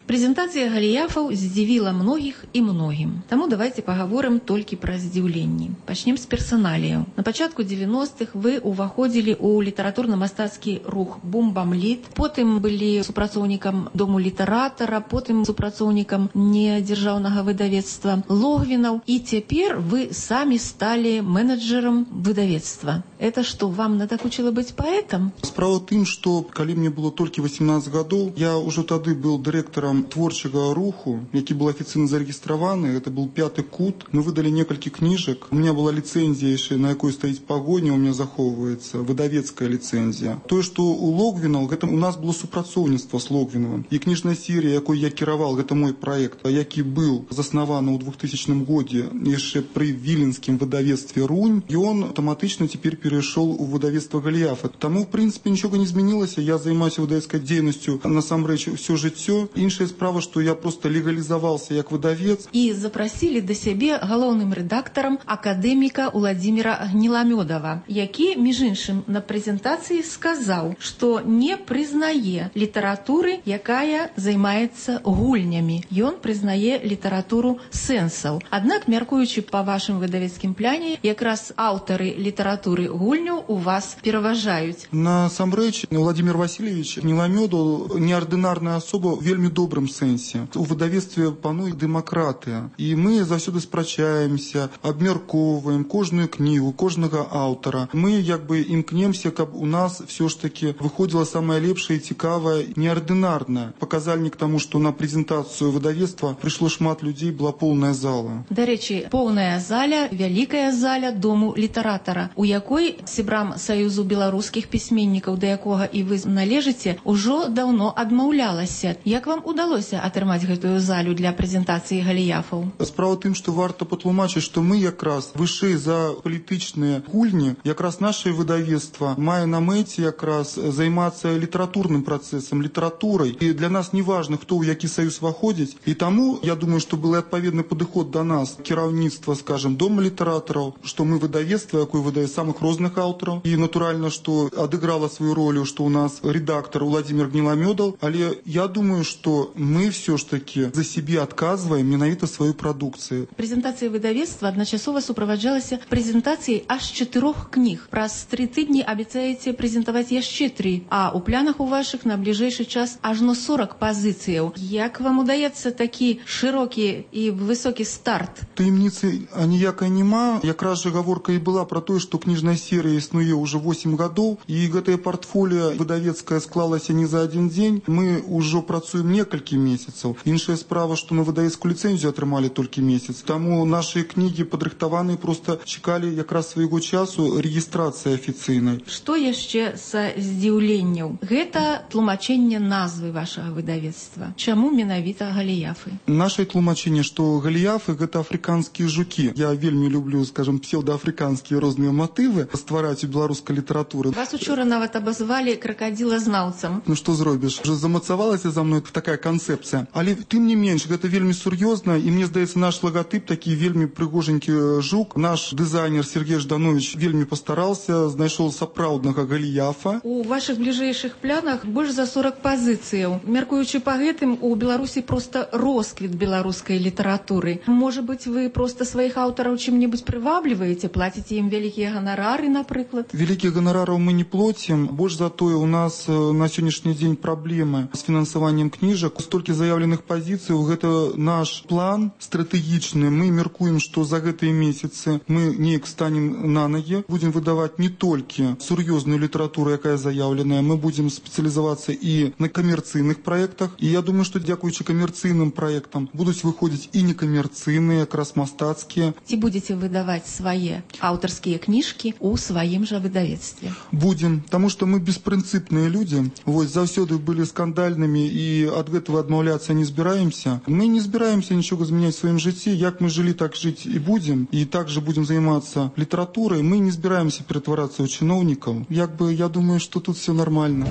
Прэзентацыя галіяфаў здзівіла многіх і многім. Таму давайте пагаворым толькі пра здзіўленні. Пачнем з персаналіяў. На пачатку 90-х вы ўваходзілі ў літаратурна-мастацкі рух «Бум-бам-літ», потым былі супрацоўнікам Дому літаратара, потым супрацоўнікам недзяржаўнага выдавецтва «Логвінаў», і цяпер вы самі сталі менеджерам выдавецтва. Это што, вам надакучыла быць паэтам? Справа ў тым, што калі мне было толькі 18 гадоў, я ўжо тады быў дырэктарам творчага руху, які был афіцыйна зарэгістраваны. Это был «Пяты кут». Мы выдали некалькі кніжак. У меня была лицензия, на якой стаіць пагоня, у меня захоўваецца выдавецкая лицензия. Тое, што у Логвінаў, гэта у нас было супрацоўніцтва з Логвінавым. І кніжная серія, якой я кіравал, гэта мой проект, які быў заснаваны ў 2000 годзе яшчэ пры віленскім выдавецтве «Рунь», і он аўтаматычна цяпер перайшоў у выдавецтва «Галіяфа». Таму, в прынцыпе, нічога не змянілася. Я займаюся выдавецкай дзейнасцю насамрэч усё жыццё. Іншая справа, што я просто легалізаваўся як выдавец. І запрасілі да сябе галоўным рэдактарам акадэміка Уладзіміра Гніламёдава, які, між іншым, на прэзентацыі сказаў, што не прызнае літаратуры, якая займаецца гульнямі. Ён прызнае літаратуру сэнсаў. Аднак, мяркуючы па вашым выдавецкім пляне, якраз аўтары літаратуры гульняў у вас пераважаюць. Насамрэч, Владимир Васильевич Гніламёдаў неардынарная асоба вельмі добрым сэнсе. У выдавецтве пануе дэмакратыя. І мы заўсёды спрачаемся, абмяркоўваем кожную кнігу, кожнага аўтара. Мы як бы імкнемся, каб у нас все ж таки выходзіла самае лепшае, цікавае, неардынарнае. Паказальнік таму, што на прэзентацыю выдавецтва прыйшло шмат людзей, была поўная зала. Дарэчы, поўная заля, вялікая заля Дому літаратара, у якой сябрам Саюзу беларускіх пісьменнікаў, да якога і вы належыце, ужо даўно адмаўлялася. Як вам удалося атрымаць гэтую залю для прэзентацыі галіяфаў? Справа тым, што варта патлумачыць, што мы якраз вышэй за палітычныя гульні, якраз наше выдавецтва мае на мэце якраз займацца літаратурным працэсам, літаратурай. І для нас не важна, хто ў які саюз выходзіць. І таму, я думаю, што был адпаведны падыход да нас, кіраўніцтва, скажем, Дома літаратараў, што мы выдавецтва, якое выдае самых розных аўтараў. І натуральна, што адыграла сваю ролю, што ў нас рэдактар Уладзімір Гніламёдаў, але я думаю, што мы все ж таки за себе адказваем менавіта сваю прадукцыю. Прэзентацыя выдавецтва адначасова суправаджалася прэзентацыяй аж 4 кніг. Праз 3 тыдні абяцаеце прэзентаваць яшчэ 3, а ў планах у вашых на бліжэйшы час ажно 40 пазіцыяў. Як вам удаецца такі шырокі і высокі старт? Таемніцы аніякай няма. Якраз жа гаворка і была пра тое, што кніжная серыя існуе ўжо 8 гадоў, і гэтае партфоліо выдавецкае склалася не за адзін дзень. Мы ўжо працуем некалькі месяцаў. Іншая справа, што мы выдавецкую ліцэнзію атрымалі толькі месяц. Таму нашы кнігі падрыхтаваныя, проста чакалі якраз свайго часу рэгістрацыі афіцыйнай. Што яшчэ са здзіўленняў? Гэта тлумачэнне назвы вашага выдавецтва. Чаму менавіта галіяфы? Нашае тлумачэнне, што галіяфы гэта афрыканскія жукі. Я вельмі люблю, скажем, псевдоафрыканскія розныя матывы ствараць у беларускай літаратуры. Вас учора нават абазвалі кракадзілазнаўцам. Ну што зробіш? Уже замацавалася за мной такая канцэпцыя. Але тым не менш, гэта вельмі сур'ёзна, і мне здаецца, наш лагатып такі вельмі прыгоженькі жук. Наш дызайнер Сергей Жданович вельмі пастараўся, знайшоў сапраўднага галіяфа. У вашых бліжэйшых планах больш за 40 пазіцыяў. Мяркуючы па гэтым, у Беларусі проста росквіт беларускай літаратуры. Можа быць, вы проста сваіх аўтараў чым-небудзь прывабліваеце, плаціце ім вялікія ганарары, напрыклад? Вялікіх ганарараў мы не плоцім. Больш за тое, у нас на сённяшні дзень праблемы з фінансаваннем кніжак. Столькі заяўленых пазіцый, гэта наш план стратэгічны. Мы мяркуем, што за гэтыя месяцы мы неяк станем на ногі, будзем выдаваць не толькі сур'ёзную літаратуру, якая заяўленая, мы будзем спецыялізавацца і на камерцыйных праектах. І я думаю, што дзякуючы камерцыйным праектам будуць выходзіць і некамерцыйныя, якраз мастацкія. Ці будзеце выдаваць свае аўтарскія кніжкі ў сваім жа выдавецтве? Будзем, таму што мы беспрынцыпныя людзі. Вось заўсёды былі скандальнымі, і ад гэтага адмаўляцца не збіраемся. Мы не збіраемся нічога змяняць у сваім жыцці. Як мы жылі, так жыць і будзем. І также будзем займацца літаратурай. Мы не збіраемся ператварацца ў чыноўнікаў. Як бы, я думаю, што тут все нормально.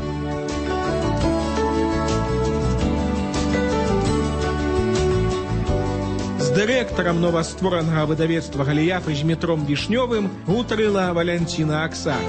З дырэктарам новастворанага выдавецтва галіяфы Змітром Вішнёвым гутарыла Валянціна Аксак.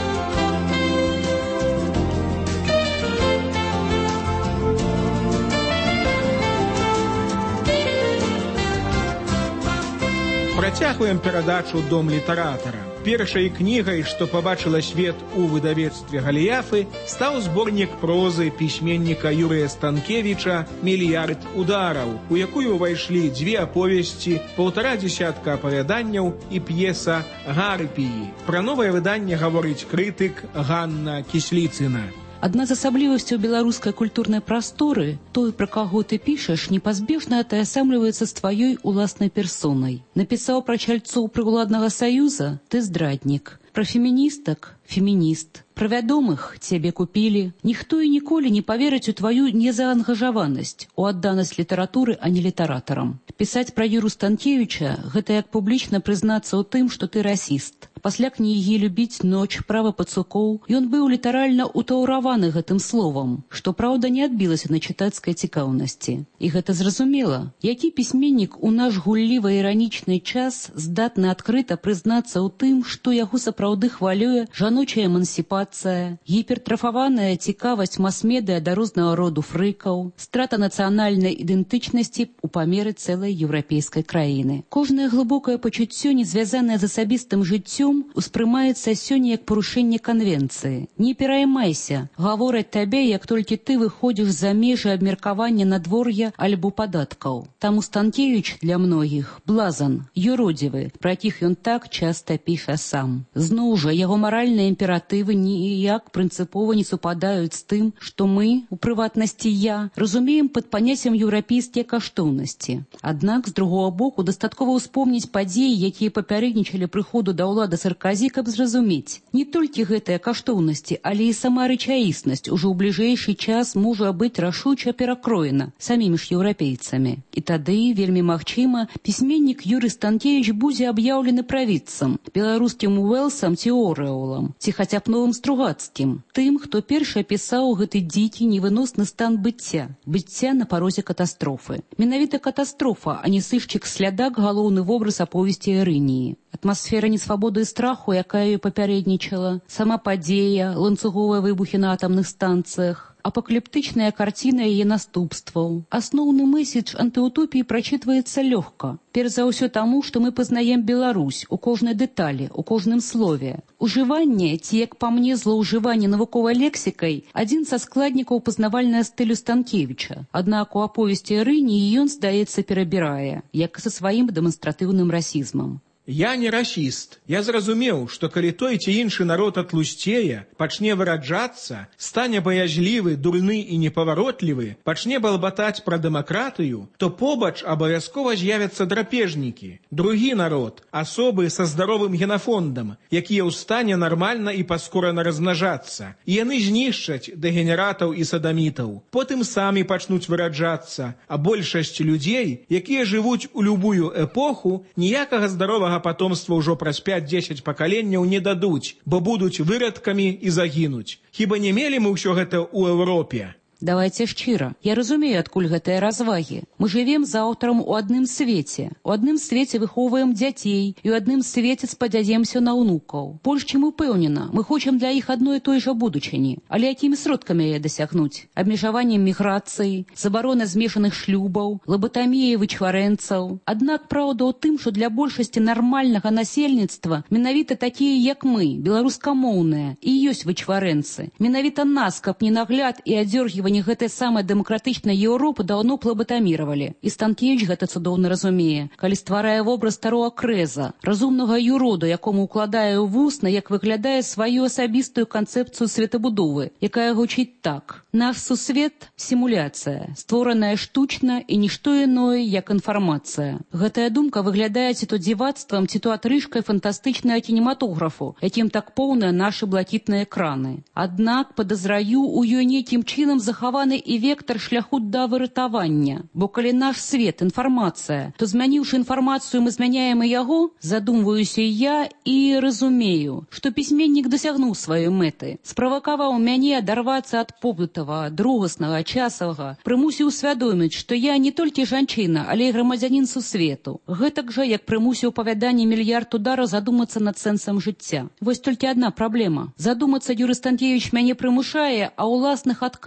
Працягваем перадачу «Дом літаратара». Першай кнігай, што пабачыла свет у выдавецтве Галіяфы, стаў зборнік прозы пісьменніка Юрыя Станкевіча «Мільярд удараў», у якую ўвайшлі 2 аповесці, 1,5 дзесятка апавяданняў і п'еса «Гарпіі». Пра новае выданне гаворыць крытык Ганна Кісліцына. Адна з асаблівасцяў беларускай культурнай прасторы, той, пра каго ты пішаш, непазбежна атаясамліваецца з тваёй уласнай персонай. Напісаў пра чальцоў прыўладнага саюза, ты здраднік. Пра феміністак – фемініст. Пра вядомых цябе купілі. Ніхто і ніколі не паверыць у тваю незаангажаванасць, у адданасць літаратуры, а не літаратарам. Пісаць пра Юру Станкевіча – гэта як публічна прызнацца ў тым, што ты расіст. Пасля кнігі «Любіць ноч» права пацукоў ён быў літаральна ўтаўраваны гэтым словам, што, праўда, не адбілася на чытацкай цікаўнасці. І гэта зразумела. Які пісьменнік у наш гулліва-іранічны час здатны адкрыта прызнацца ў тым, што яго сапраўды хвалюе жаночая эмансіпацыя, гіпертрафаваная цікавасць мас-медыя да рознага роду фрыкаў, страта нацыянальнай ідэнтычнасці ў памеры цэлай еўрапейскай краіны. Кожнае глыбокае пачуццё, не звязанае з асабістым жыццём, успрымаецца сёння як парушэнне канвенцыі. Не пераймайся, гавораць табе, як толькі ты выходзіш за межы абмеркавання надвор'я альбо падаткаў. Таму Станкевіч для многіх блазан, юродзівы, пра якіх ён так часта піша сам. Зноў жа, яго маральныя імператывы ніяк прынцыпова не супадаюць з тым, што мы, у прыватнасці я, разумеем пад паняццем еўрапейскія каштоўнасці. Аднак, з другого боку, дастаткова ўспомніць падзеі, якія папярэднічалі прыходу да ўлады Сарказі, каб зразумець. Не толькі гэтыя каштоўнасці, але і сама рэчаіснасць ужо ў бліжэйшы час можа быць рашуча перакроена самімі ж еўрапейцамі. І тады, вельмі магчыма, пісьменнік Юрый Станкевіч будзе аб'яўлены правідцам, беларускім Уэлсам ці Орэолам, ці хаця б новым Стругацкім, тым, хто першы апісаў гэты дзікі невыносны стан быцця на парозе катастрофы. Менавіта катастрофа, а не сышчык-слядак галоўны вобраз аповесці Ірыніі. Атмасфера несвабоды і страху, якая ёй папярэднічала, сама падзея, ланцуговыя выбухі на атамных станцыях, апакаліптычная карціна яе наступстваў. Асноўны месседж антыутопіі прачытваецца лёгка. Перш за ўсё таму, што мы пазнаем Беларусь у кожнай дэталі, у кожным слове. Ужыванне, ці, як па мне, злоўжыванне навуковай лексікай, адзін са складнікаў пазнавальнага стылю Станкевіча. Аднак у аповесці Ірыніі ён, здаецца, перабірае, як са сваім дэманстратыўным расізмам. Я не расіст. Я зразумеў, што калі той ці іншы народ атлусцее, пачне выраджацца, стане баязлівы, дурны і непаваротлівы, пачне балбатаць пра дэмакратыю, то побач абавязкова з'явяцца драпежнікі. Другі народ, асобы са здаровым генафондам, якія ў стане нармальна і паскорана размнажацца. І яны знішчаць дэгенератаў і садамітаў. Потым самі пачнуць выраджацца, а большасць людзей, якія жывуць у любую эпоху, ніякага здаровага патомства ўжо праз 5-10 пакаленняў не дадуць, бо будуць вырадкамі і загінуць. Хіба не мелі мы ўсё гэта ў Еўропе? Давайце шчыра. Я разумею, адкуль гэтыя развагі. Мы жывем з аўтарам у адным свеце. У адным свеце выхоўваем дзяцей, і ў адным свеце спадзяемся на ўнукаў. Больш чым упэўнена, мы хочам для іх адной і той жа будучыні. Але якімі сродкамі яе дасягнуць? Абмежаваннем міграцыі, забарона змешаных шлюбаў, лабатаміяй вычварэнцаў. Аднак праўда ў тым, што для большасці нармальнага насельніцтва менавіта такія, як мы, беларускамоўныя, і ёсць вычварэнцы. Менавіта нас, каб не нагляд і адзёргіванне гэтай самай дэмакратычнай Еўропы даўно плабатаміравалі. І Станкевіч гэта цудоўна разумее, калі стварае вобраз старога крэза, разумнага юрода, якому укладае ў вусна, як выглядае сваю асабістую канцэпцыю светабудовы, якая гучыць так. Наш сусвет – сімуляцыя, створаная штучна і нішто іное, як інфармацыя. Гэтая думка выглядае ці то дзівацтвам, ці то атрыжкай фантастычнага кінематографу, якім так поўныя нашы блакітныя экраны. Аднак, падазраю, у ёй нейкім чынам захаваны і вектар шляху да выратавання. Бо калі наш свет – інфармацыя, то змяніўшы інфармацыю, мы змяняем і яго, задумваюся я і разумею, што пісьменнік дасягнуў сваёй мэты. Справакаваў мяне адарвацца ад побытава, другаснага, часавага, прымусіў усвядоміць, што я не толькі жанчына, але і грамадзянін сусвету. Гэтак жа, як прымусіў павяданне «Мільярд удараў» задумацца над сэнсам жыцця. Вось толькі адна праблема. Задумацца Юрый Станкевіч мяне прымушае, а ўласных адказаў не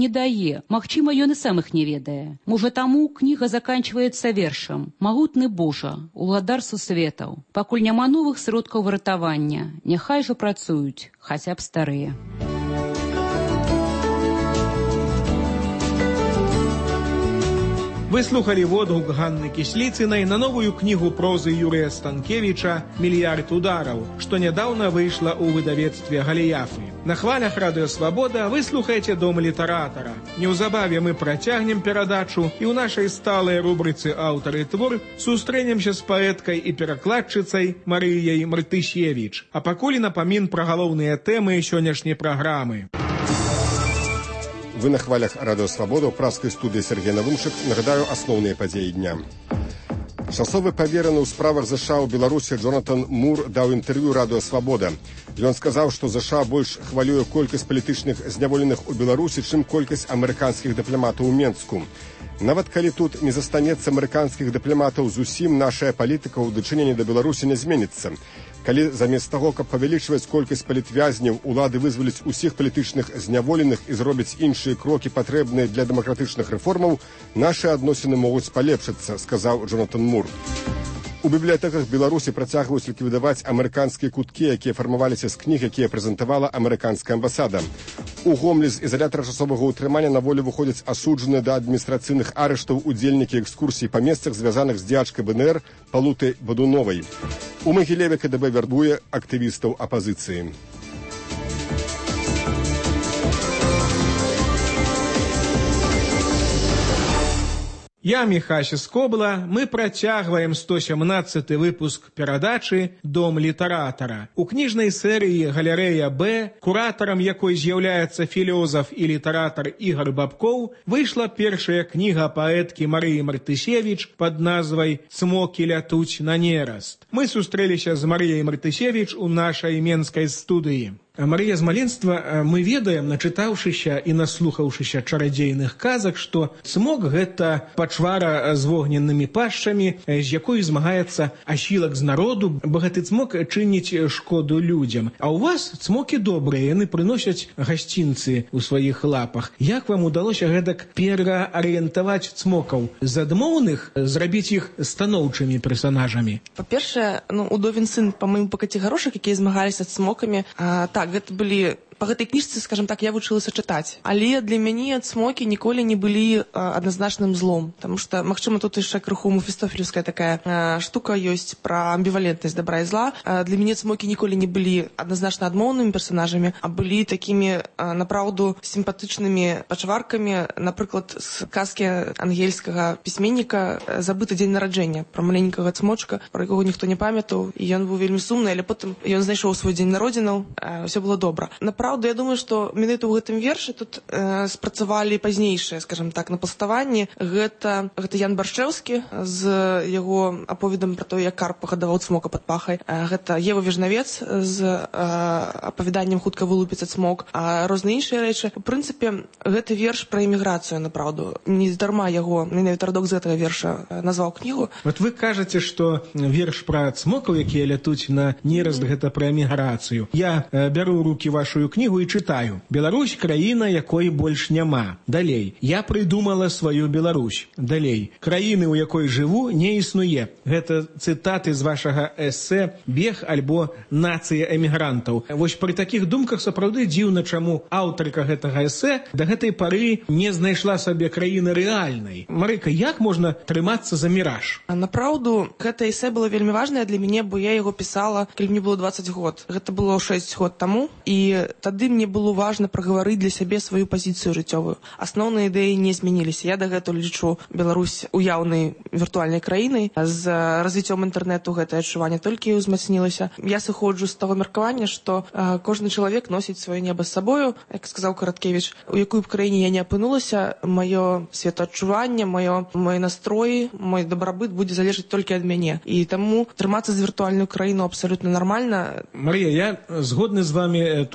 дае. Магчыма, ён і сам іх не ведае. Можа, таму кніга заканчваецца вершам. Магутны Божа, уладар сусветаў. Пакуль няма новых сродкаў выратавання, няхай жа працуюць, хаця б старыя. Вы слухали водгук Ганны Кісліцынай на новую кнігу прозы Юрыя Станкевіча «Мільярд удараў», што нядаўна выйшла ў выдавецтве Галіяфы. На хвалях Радыё Свабода вы слухаеце Дом літаратара. Неўзабаве мы працягнем перадачу і ў нашай сталай рубрыцы «Аўтар і твор» сустрэнемся з паэткай і перакладчыцай Марыяй Мартышевіч. А пакуль напамін пра галоўныя тэмы сённяшняй праграмы. Вы на хвалях Радыё Свабода ў праскай студыі Сергей Навумчык. Нагадаю асноўныя падзеі дня. Часовы павераны ў справах ЗША ў Беларусі Джонатан Мур даў інтэрв'ю Радыё Свабода. Ён сказаў, што ЗША больш хвалюе колькасць палітычных зняволеных у Беларусі, чым колькасць амерыканскіх дыпламатаў у Менску. Нават калі тут не застанецца амерыканскіх дыпламатаў зусім, нашая палітыка ў дачыненні да Беларусі не зменіцца. Калі замест таго, каб павялічваць колькасць палітвязняў, улады вызваляць усіх палітычных зняволеных і зробяць іншыя крокі, патрэбныя для дэмакратычных рэформаў, нашы адносіны могуць палепшыцца, сказаў Джонатан Мур. У бібліятэках Беларусі працягваюць ліквідаваць амерыканскія куткі, якія фармаваліся з кніг, якія прэзентавала амерыканская амбасада. У Гомлі з ізалятара часовага ўтрымання на волю выходзяць асуджаныя да адміністрацыйных арыштаў удзельнікі экскурсій па месцах, звязаных з дзеячкай БНР Палутай Бадуновай. У Магілеве КДБ вярбуе актывістаў апазіцыі. Я Міхась Скобла, мы працягваем 117 выпуск перадачы «Дом літаратара». У кніжнай серыі «Галерэя Б», куратарам якой з'яўляецца філёзаф і літаратар Ігар Бабкоў, выйшла першая кніга паэткі Марыі Мартышевіч пад назвай «Цмокі лятуць на нераст». Мы сустрэліся з Марыяй Мартышевіч у нашай менскай студыі. Марыя, з маленства мы ведаем, начытаўшыся і наслухаўшыся чарадзейных казак, што цмок – гэта пачвара з вогненнымі пашчамі, з якой змагаецца асілак з народу, бо гэты цмок чыніць шкоду людзям. А ў вас цмокі добрыя, яны прыносяць гасцінцы ў сваіх лапах. Як вам удалося гэтак пераарыентаваць цмокаў? З адмоўных зрабіць іх станоўчымі персанажамі? Па-першае, Удовін сын, па-мойму, Пакаці Гарошак, якія змагаліся з цмокамі, так, гэта былі... Па гэтай кніжцы, скажем так, я вучылася чытаць. Але для мяне цмокі ніколі не былі адназначным злом. Таму што, магчыма, тут яшчэ крыху мефістофелевская такая штука ёсць пра амбівалентнасць добра і зла. Для мяне цмокі ніколі не былі адназначна адмоўнымі персанажамі, а былі такімі, напраўду, сімпатычнымі пачваркамі, напрыклад, з казкі ангельскага пісьменніка «Забыты дзень нараджэння», пра маленькага цмочка, пра якога ніхто не памятаў, і ён быў вельмі сумны, але потым ён знайшоў свой дзень народзінаў, ўсё было добра. Праўда, я думаю, што менавіта ў гэтым вершы тут спрацавалі пазнейшыя, скажем так, напаставанні. Гэта Ян Баршчэўскі з яго аповедам пра то, як карп пагадаваў цмока пад пахай. Гэта Ева Вежнавец з апавяданнем «Хутка вылупіцца цмок», а розныя іншыя рэчы. У прынцыпе, гэты верш пра эміграцыю, напраўду. Нездарма яго менавіта радок з гэтага верша назваў кнігу. Вот вы кажаце, што верш пра цмокаў, якія лятуць на нераст, гэта пра эміграцыю. Я бяру ў рукі вашу кнігу і чытаю. Беларусь – краіна, якой больш няма. Далей. Я прыдумала сваю Беларусь. Далей. Краіны, у якой жыву, не існуе. Гэта цытаты з вашага эсэ «Бег» альбо «Нацыя эмігрантаў». Вось пры такіх думках сапраўды дзіўна, чаму аўтарка гэтага эсэ да гэтай пары не знайшла сабе краіны рэальнай. Марыка, як можна трымацца за міраж? Напраўду, гэта эсэ было вельмі важнае для мяне, бо я яго пісала, калі мне было 20 год. Гэта было 6 год таму, і тады мне было важна прагаварыць для сябе сваю пазіцыю жыццёвую. Асноўныя ідэі не змяніліся. Я дагэтуль лічу Беларусь уяўнай віртуальнай краінай. З развіццём інтэрнэту гэтае адчуванне толькі ўзмацнілася. Я сыходжу з таго меркавання, што кожны чалавек носіць сваё неба з сабою, як сказаў Караткевіч, у якой б краіне я не апынулася, маё светаадчуванне, мой настрой, мой дабрабыт будзе залежаць толькі ад мяне. І таму трымацца за віртуальную краіну абсалютна нармальна. Марыя, я згодны з вамі, толькі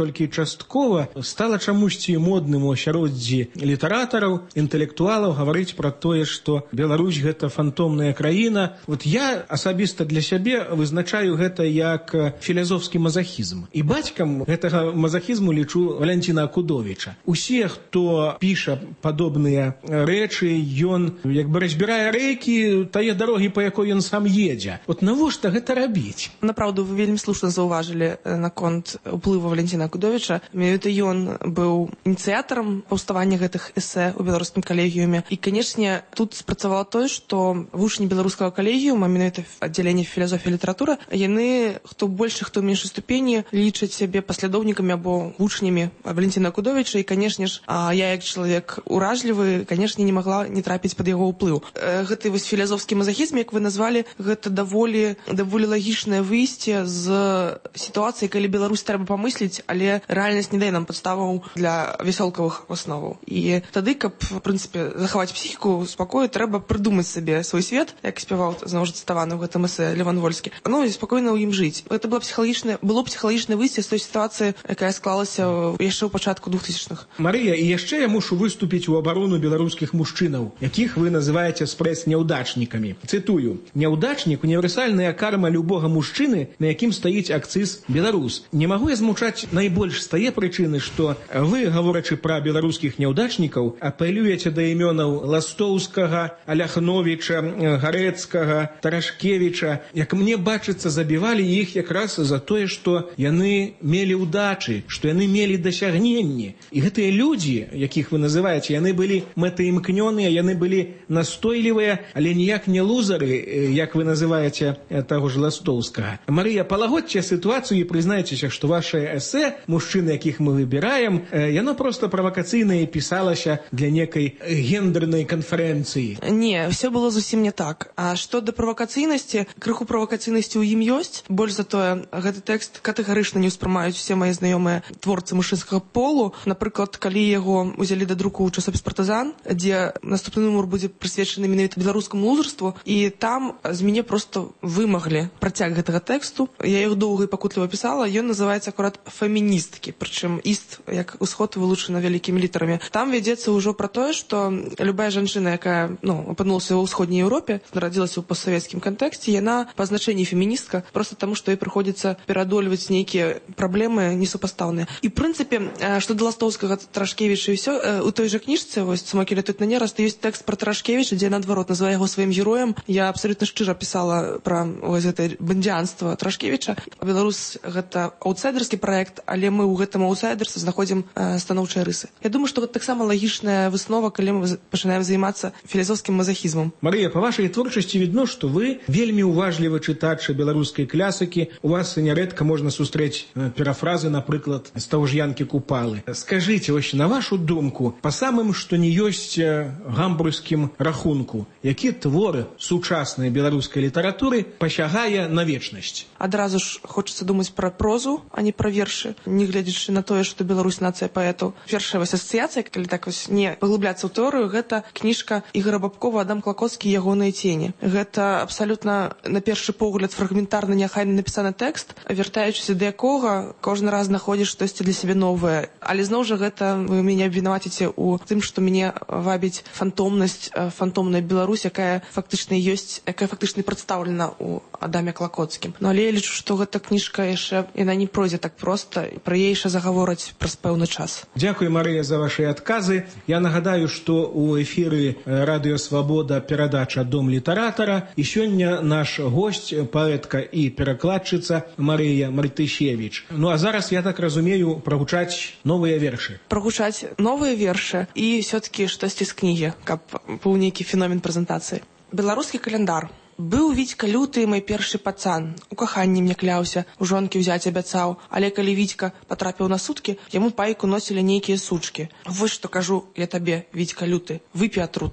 часткова стала чамусьці модным у асяроддзі літаратараў, інтэлектуалаў гаварыць пра тое, што Беларусь гэта фантомная краіна. Вот я асабіста для сябе вызначаю гэта як філазофскі мазахізм. І бацькам гэтага мазахізму лічу Валянціна Акудовіча. Усе, хто піша падобныя рэчы, ён як бы разбірае рэйкі тае дарогі, па якой ён сам едзе. Вот навошта гэта рабіць? Направду, вы вельмі слушна заўважылі наконт уплыву Валянціна Акудовіча. Менавіта ён быў ініцыятарам паўставання гэтых эсэ ў беларускім калегіуме. І, канешне, тут спрацавала тое, што вучні беларускага калегіума, менавіта аддзяленне філасофіі і літаратуры, яны, хто большы, хто меншай ступені, лічаць сябе паслядоўнікамі або вучнямі Валянціна Акудовіча. І, канешне ж, я як чалавек уражлівы, канешне, не магла не трапіць пад яго ўплыў. Гэты вось філасофскі мазахізм, як вы назвалі, гэта даволі лагічнае выйсце з сітуацыі, калі Беларусь трэба памысліць, але рэальнасць не дае нам падставаў для вясёлкавых асноваў. І тады, каб, в прынцыпе, захаваць псіхіку, спакою, трэба прыдумаць сабе свой свет, як спяваў, зноў жа цытаваны ў гэтым эсэ Леван Вольскі. Ну, і спакойна ў ім жыць. Гэта было псіхалагічнае выйсце з той сітуацыі, якая склалася яшчэ ў пачатку 2000-х. Марыя, і яшчэ я мушу выступіць у абарону беларускіх мужчынаў, якіх вы называеце спрэс-няўдачнікамі. Цытую: «Няўдачнік – універсальная карма любога мужчыны, на якім стаіць акцыз беларус». Не магу я змучаць найбольш з тае прычыны, што вы, гаворачы пра беларускіх няўдачнікаў, апелюеце да імёнаў Ластоўскага, Аляхновіча, Гарэцкага, Тарашкевіча. Як мне бачыцца, забівалі іх якраз за тое, што яны мелі ўдачы, што яны мелі дасягненні. І гэтыя людзі, якіх вы называеце, яны былі мэтаімкнёныя, яны былі настойлівыя, але ніяк не лузары, як вы называеце таго ж Ластоўскага. Марыя, палагодзьце сітуацыю і прызнайцеся, што вашае эсэ «Мужчыны, якіх мы выбіраем», яно проста правакацыйнае пісалася для некай гендернай канферэнцыі. Не, все было зусім не так. А што да правакацыйнасці, крыху правакацыйнасці ў ім ёсць. Больш за тое, гэты тэкст катэгарычна не ўспрымаюць усе мае знаёмыя творцы мужчынскага полу. Напрыклад, калі яго ўзялі да друку ў часопіс «Партызан», дзе наступны нумар будзе прысвечаны менавіта беларускаму лузарству, і там з мяне проста вымаглі працяг гэтага тэксту. Я іх доўга і пакутліва пісала. Ён называецца акурат «Феміністкі», прычым «іст» як усход вылучана вялікімі літарамі. Там вядзецца ўжо пра тое, што любая жанчына, якая апынулася ва ўсходняй Еўропе, нарадзілася ў постсавецкім кантэксце, яна па значэнні феміністка, проста таму, што ёй прыходзіцца пераадольваць нейкія праблемы несупастаўныя. І, в прынцыпе, што да Ластоўскага, Тарашкевіча і ўсё, у той жа кніжцы, вось «Цмокі летуць на нераст», ёсць тэкст пра Тарашкевіча, дзе наадварот называе яго сваім героем. Я абсалютна шчыра пісала пра гэта бандзіанства Тарашкевіча. Беларусь — гэта аўтсайдерскі праект, але мы ў гэтым аўтсайдерстве знаходзім станоўчыя рысы. Я думаю, што гэта таксама лагічная выснова, калі мы пачынаем займацца філасофскім мазахізмам. Марыя, па вашай творчасці відно, што вы вельмі уважлівы чытач беларускай класікі. У вас нярэдка можна сустрэць парафразы, напрыклад, з таго ж Янкі Купалы. Скажыце, вось на вашу думку, па самым, што не ёсць гамбургскім рахунку, які творы сучаснай беларускай літаратуры пасягае на вечнасць? Адразу ж хочацца думаць пра прозу, а не пра вершы, не гледзячы на тое, што Беларусь нацыя паэтаў. Першая вось асацыяцыя, калі так вось не паглыбляцца ў тэорыю, гэта кніжка Ігора Бабкова «Адам Клакоцкі і ягоныя цені». Гэта абсалютна, на першы погляд, фрагментарны, няхайна напісаны тэкст, вяртаючыся да якога кожны раз знаходзіш штосьці для сябе новае. Але зноў жа гэта вы мяне абвінаваціце ў тым, што мяне вабіць фантомнасць, фантомная Беларусь, якая фактычна ёсць, якая фактычна прадстаўлена ў Адаме Клакоцкім. Но але я лічу, што гэта кніжка яшчэ, яна не пройдзе так проста, пра яе яшчэ загавораць праз пэўны час. Дзякуй, Марыя, за вашы адказы. Я нагадаю, што ў эфіры Радыё Свабода перадача «Дом літаратара», і сёння наш госць, паэтка і перакладчыца Марыя Мартышевіч. Ну а зараз, я так разумею, прагучаць новыя вершы. Прагучаць новыя вершы і все-таки штосьці з кнігі, каб быў нейкі феномен прэзентацыі. Беларускі календар. Быў Вітька люты, мой першы пацан. У каханні мне кляўся, у жонкі ўзяць абяцаў. Але калі Вітька патрапіў на суткі, яму пайку носілі нейкія сучкі. Вось што кажу я табе, Вітька люты, выпі атруты.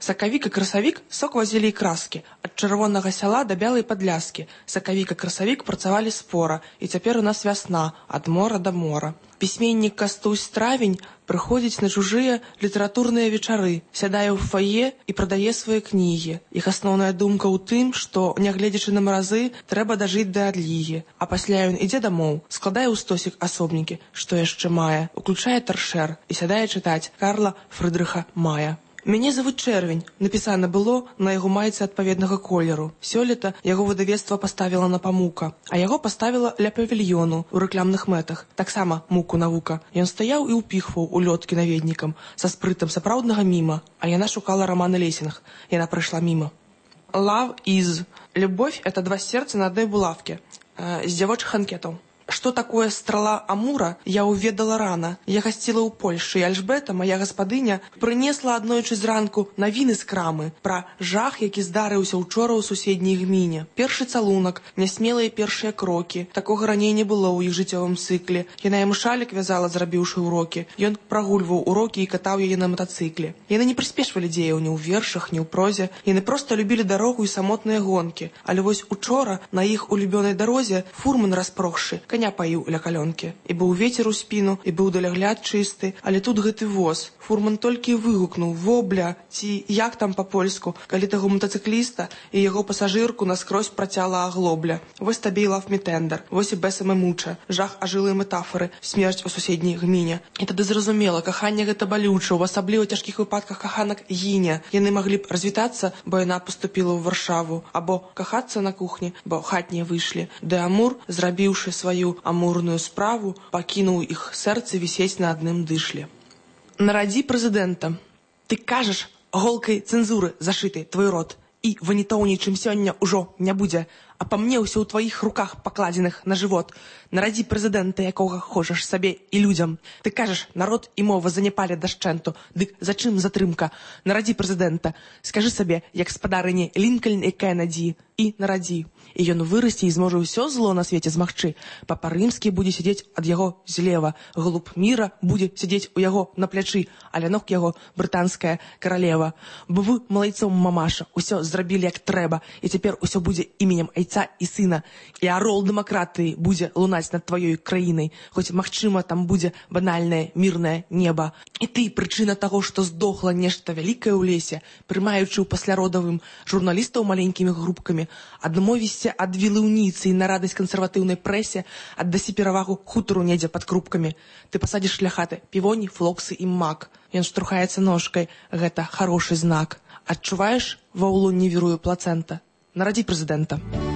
Сакавік і красавік сок вазілі і краскі. Ад чырвонага сяла да бялай падляскі. Сакавік і красавік працавалі спора. І цяпер у нас вясна, ад мора да мора. Пісьменнік Кастусь Травень прыходзіць на чужыя літаратурныя вечары, сядае ў фае і прадае свае кнігі. Іх асноўная думка ў тым, што, нягледзячы на маразы, трэба дажыць да адлігі. А пасля ён ідзе дамоў, складае ў стосік асобнікі, што яшчэ мае, уключае таршэр і сядае чытаць Карла Фрыдрыха Мая. «Мяне завуць Чэрвень» напісана было на яго майцы адпаведнага колеру. Сёлета яго выдавецтва паставіла на памука, а яго паставіла ля павільёну ў рэкламных мэтах. Таксама муку навука. Ён стаяў і ўпіхваў у лёд кінаведнікам са спрытам сапраўднага міма, а яна шукала рамана Лесінг. Яна прайшла міма. «Love is» – «Любовь – это два сердца на одной булавке» з дзявочых анкетаў. Што такое страла Амура, я уведала рана. Я гасціла ў Польшы, і Альжбета, моя гаспадыня, прынесла аднойчы зранку навіны з крамы пра жах, які здарыўся учора ў суседняй гміне. Першы цалунак, нясмелыя першыя крокі. Такога раней не было ў іх жыццёвым цыкле. Яна яму шалік вязала, зрабіўшы ўрокі. Ён прагульваў урокі і катаў яе на матацыкле. Яны не прыспешвалі дзеяў ні ў вершах, ні ў прозе. Яны проста любілі дарогу і самотныя гонкі. Але вось учора на іх улюбёнай дарозе фурман распрохшы, коня паіў ля калёнкі. І быў вецер у спіну, і быў далягляд чысты, але тут гэты воз. Фурман толькі вигукнув «Вобля» ці як там па-польску, калі таго матацыкліста і яго пасажырку наскрозь працяла аглобля. Вось табе і лав мітендер, вось і бесаме муча, жах ажылыя метафоры, смерць у суседняй гміне. І тады зразумела, каханне гэта балюча, у асабліва цяжкіх выпадках каханак гіне. Яны маглі б развітацца, бо яна паступіла ў Варшаву, або кахацца на кухні, бо хатнія выйшлі. Ды Амур, зрабіўшы сваю амурную справу, пакінуў іх сэрцы вісець на адным дышле. Нарадзі прэзідэнта. Ты кажаш, голкай цэнзуры зашыты твой рот, і ванітоўнічым сёння ўжо не будзе, а па мне ўсё ў тваіх руках пакладзеных на жывот. Нарадзі прэзідэнта, якога хочаш сабе і людзям. Ты кажаш, народ і мова заняпалі дашчэнту, дык зачым затрымка? Нарадзі прэзідэнта. Скажы сабе, як спадарыні Лінкальн і Кеннеді, і нарадзі. І ён вырасце і зможа ўсё зло на свеце змагчы. Папа Рымскі будзе сядзець ад яго злева, голуб міра будзе сядзець у яго на плячы, а ля ног яго брытанская каралева. Бо вы, малайцом мамаша, усё зрабілі як трэба, і цяпер усё будзе іменем айца і сына. І арол дэмакратыі будзе лунаць над тваёй краінай, хоць, магчыма, там будзе банальнае мірнае неба. І ты, прычына таго, што здохла нешта вялікае ў лесе, прымаючы ў пасляродавым журналістаў маленькімі групкамі, адмовісся ад вілыўніцы і на радасць кансерватыўнай прэсе, аддасі перавагу хутару недзе пад крупкамі. Ты пасадзіш ля хаты півоні, флоксы і мак. Ён штурхаецца ножкай. Гэта хорошы знак. Адчуваеш, ва ўлунні віруе плацэнта? Нарадзі прэзідэнта.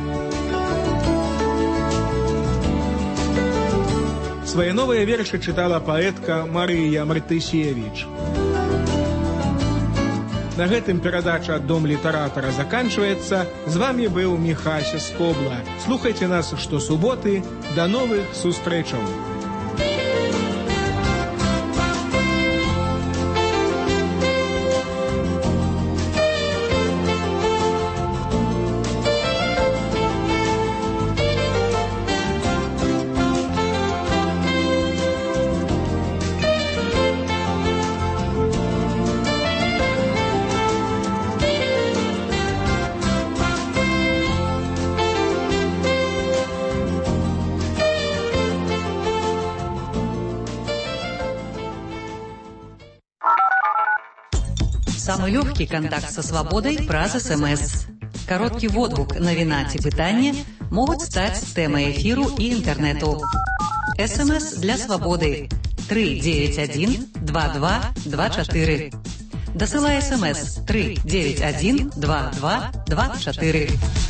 Свае новыя вершы чытала паэтка Марыя Мартысевіч. На гэтым перадача «Дом літаратара» заканчваецца. З вамі быў Міхася Скобла. Слухайце нас штосуботы. Да новых сустрэчаў! Самый легкий контакт со свободой праз СМС. Короткий водгук, навіна ці пытанне могуць стаць тэмай эфіру і інтэрнэту. СМС для свободы 391 2224. Дасылай СМС 391 2224.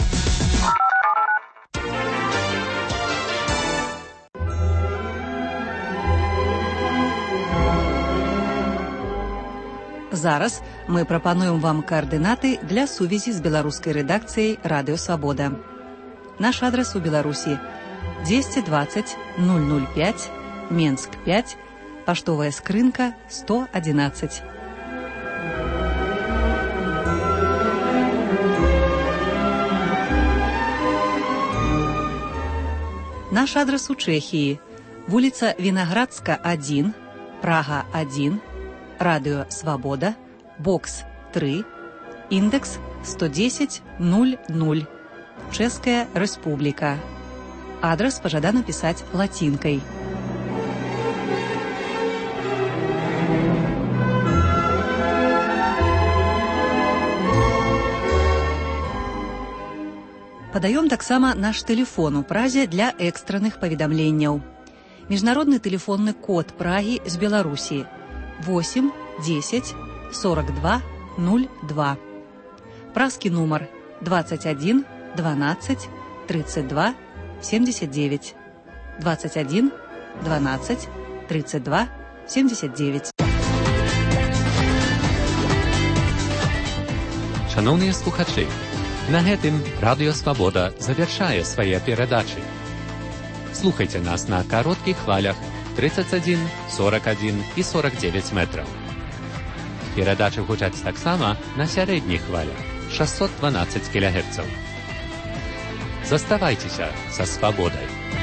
Зараз мы прапануем вам координаты для сувязі з беларускай рэдакцыяй Радыё Свабода. Наш адрес у Беларусі 220 005, Менск 5, паштовая скрынка 111. Наш адрес у Чэхіі: вуліца Вінаградска 1, Прага 1, Радыё Свабода, бокс 3, Індекс 110 00. Чэшская Рэспубліка. Адрас пажадана пісаць лацінкай. Падаём таксама наш тэлефон у Празе для экстранных паведамленняў. Міжнародны тэлефонны код Прагі з Беларусі 8 10 42 02. Празкі нумар 21 12 32 79. 21 12 32 79. Шановныя слухачы, на гэтым Радыё Свабода завяршае свае перадачы. Слухайце нас на кароткіх хвалях 31, 41 і 49 метраў. Перадачы гучаць таксама на сярэдніх хвалях 612 кГц. Заставайцеся са свабодай.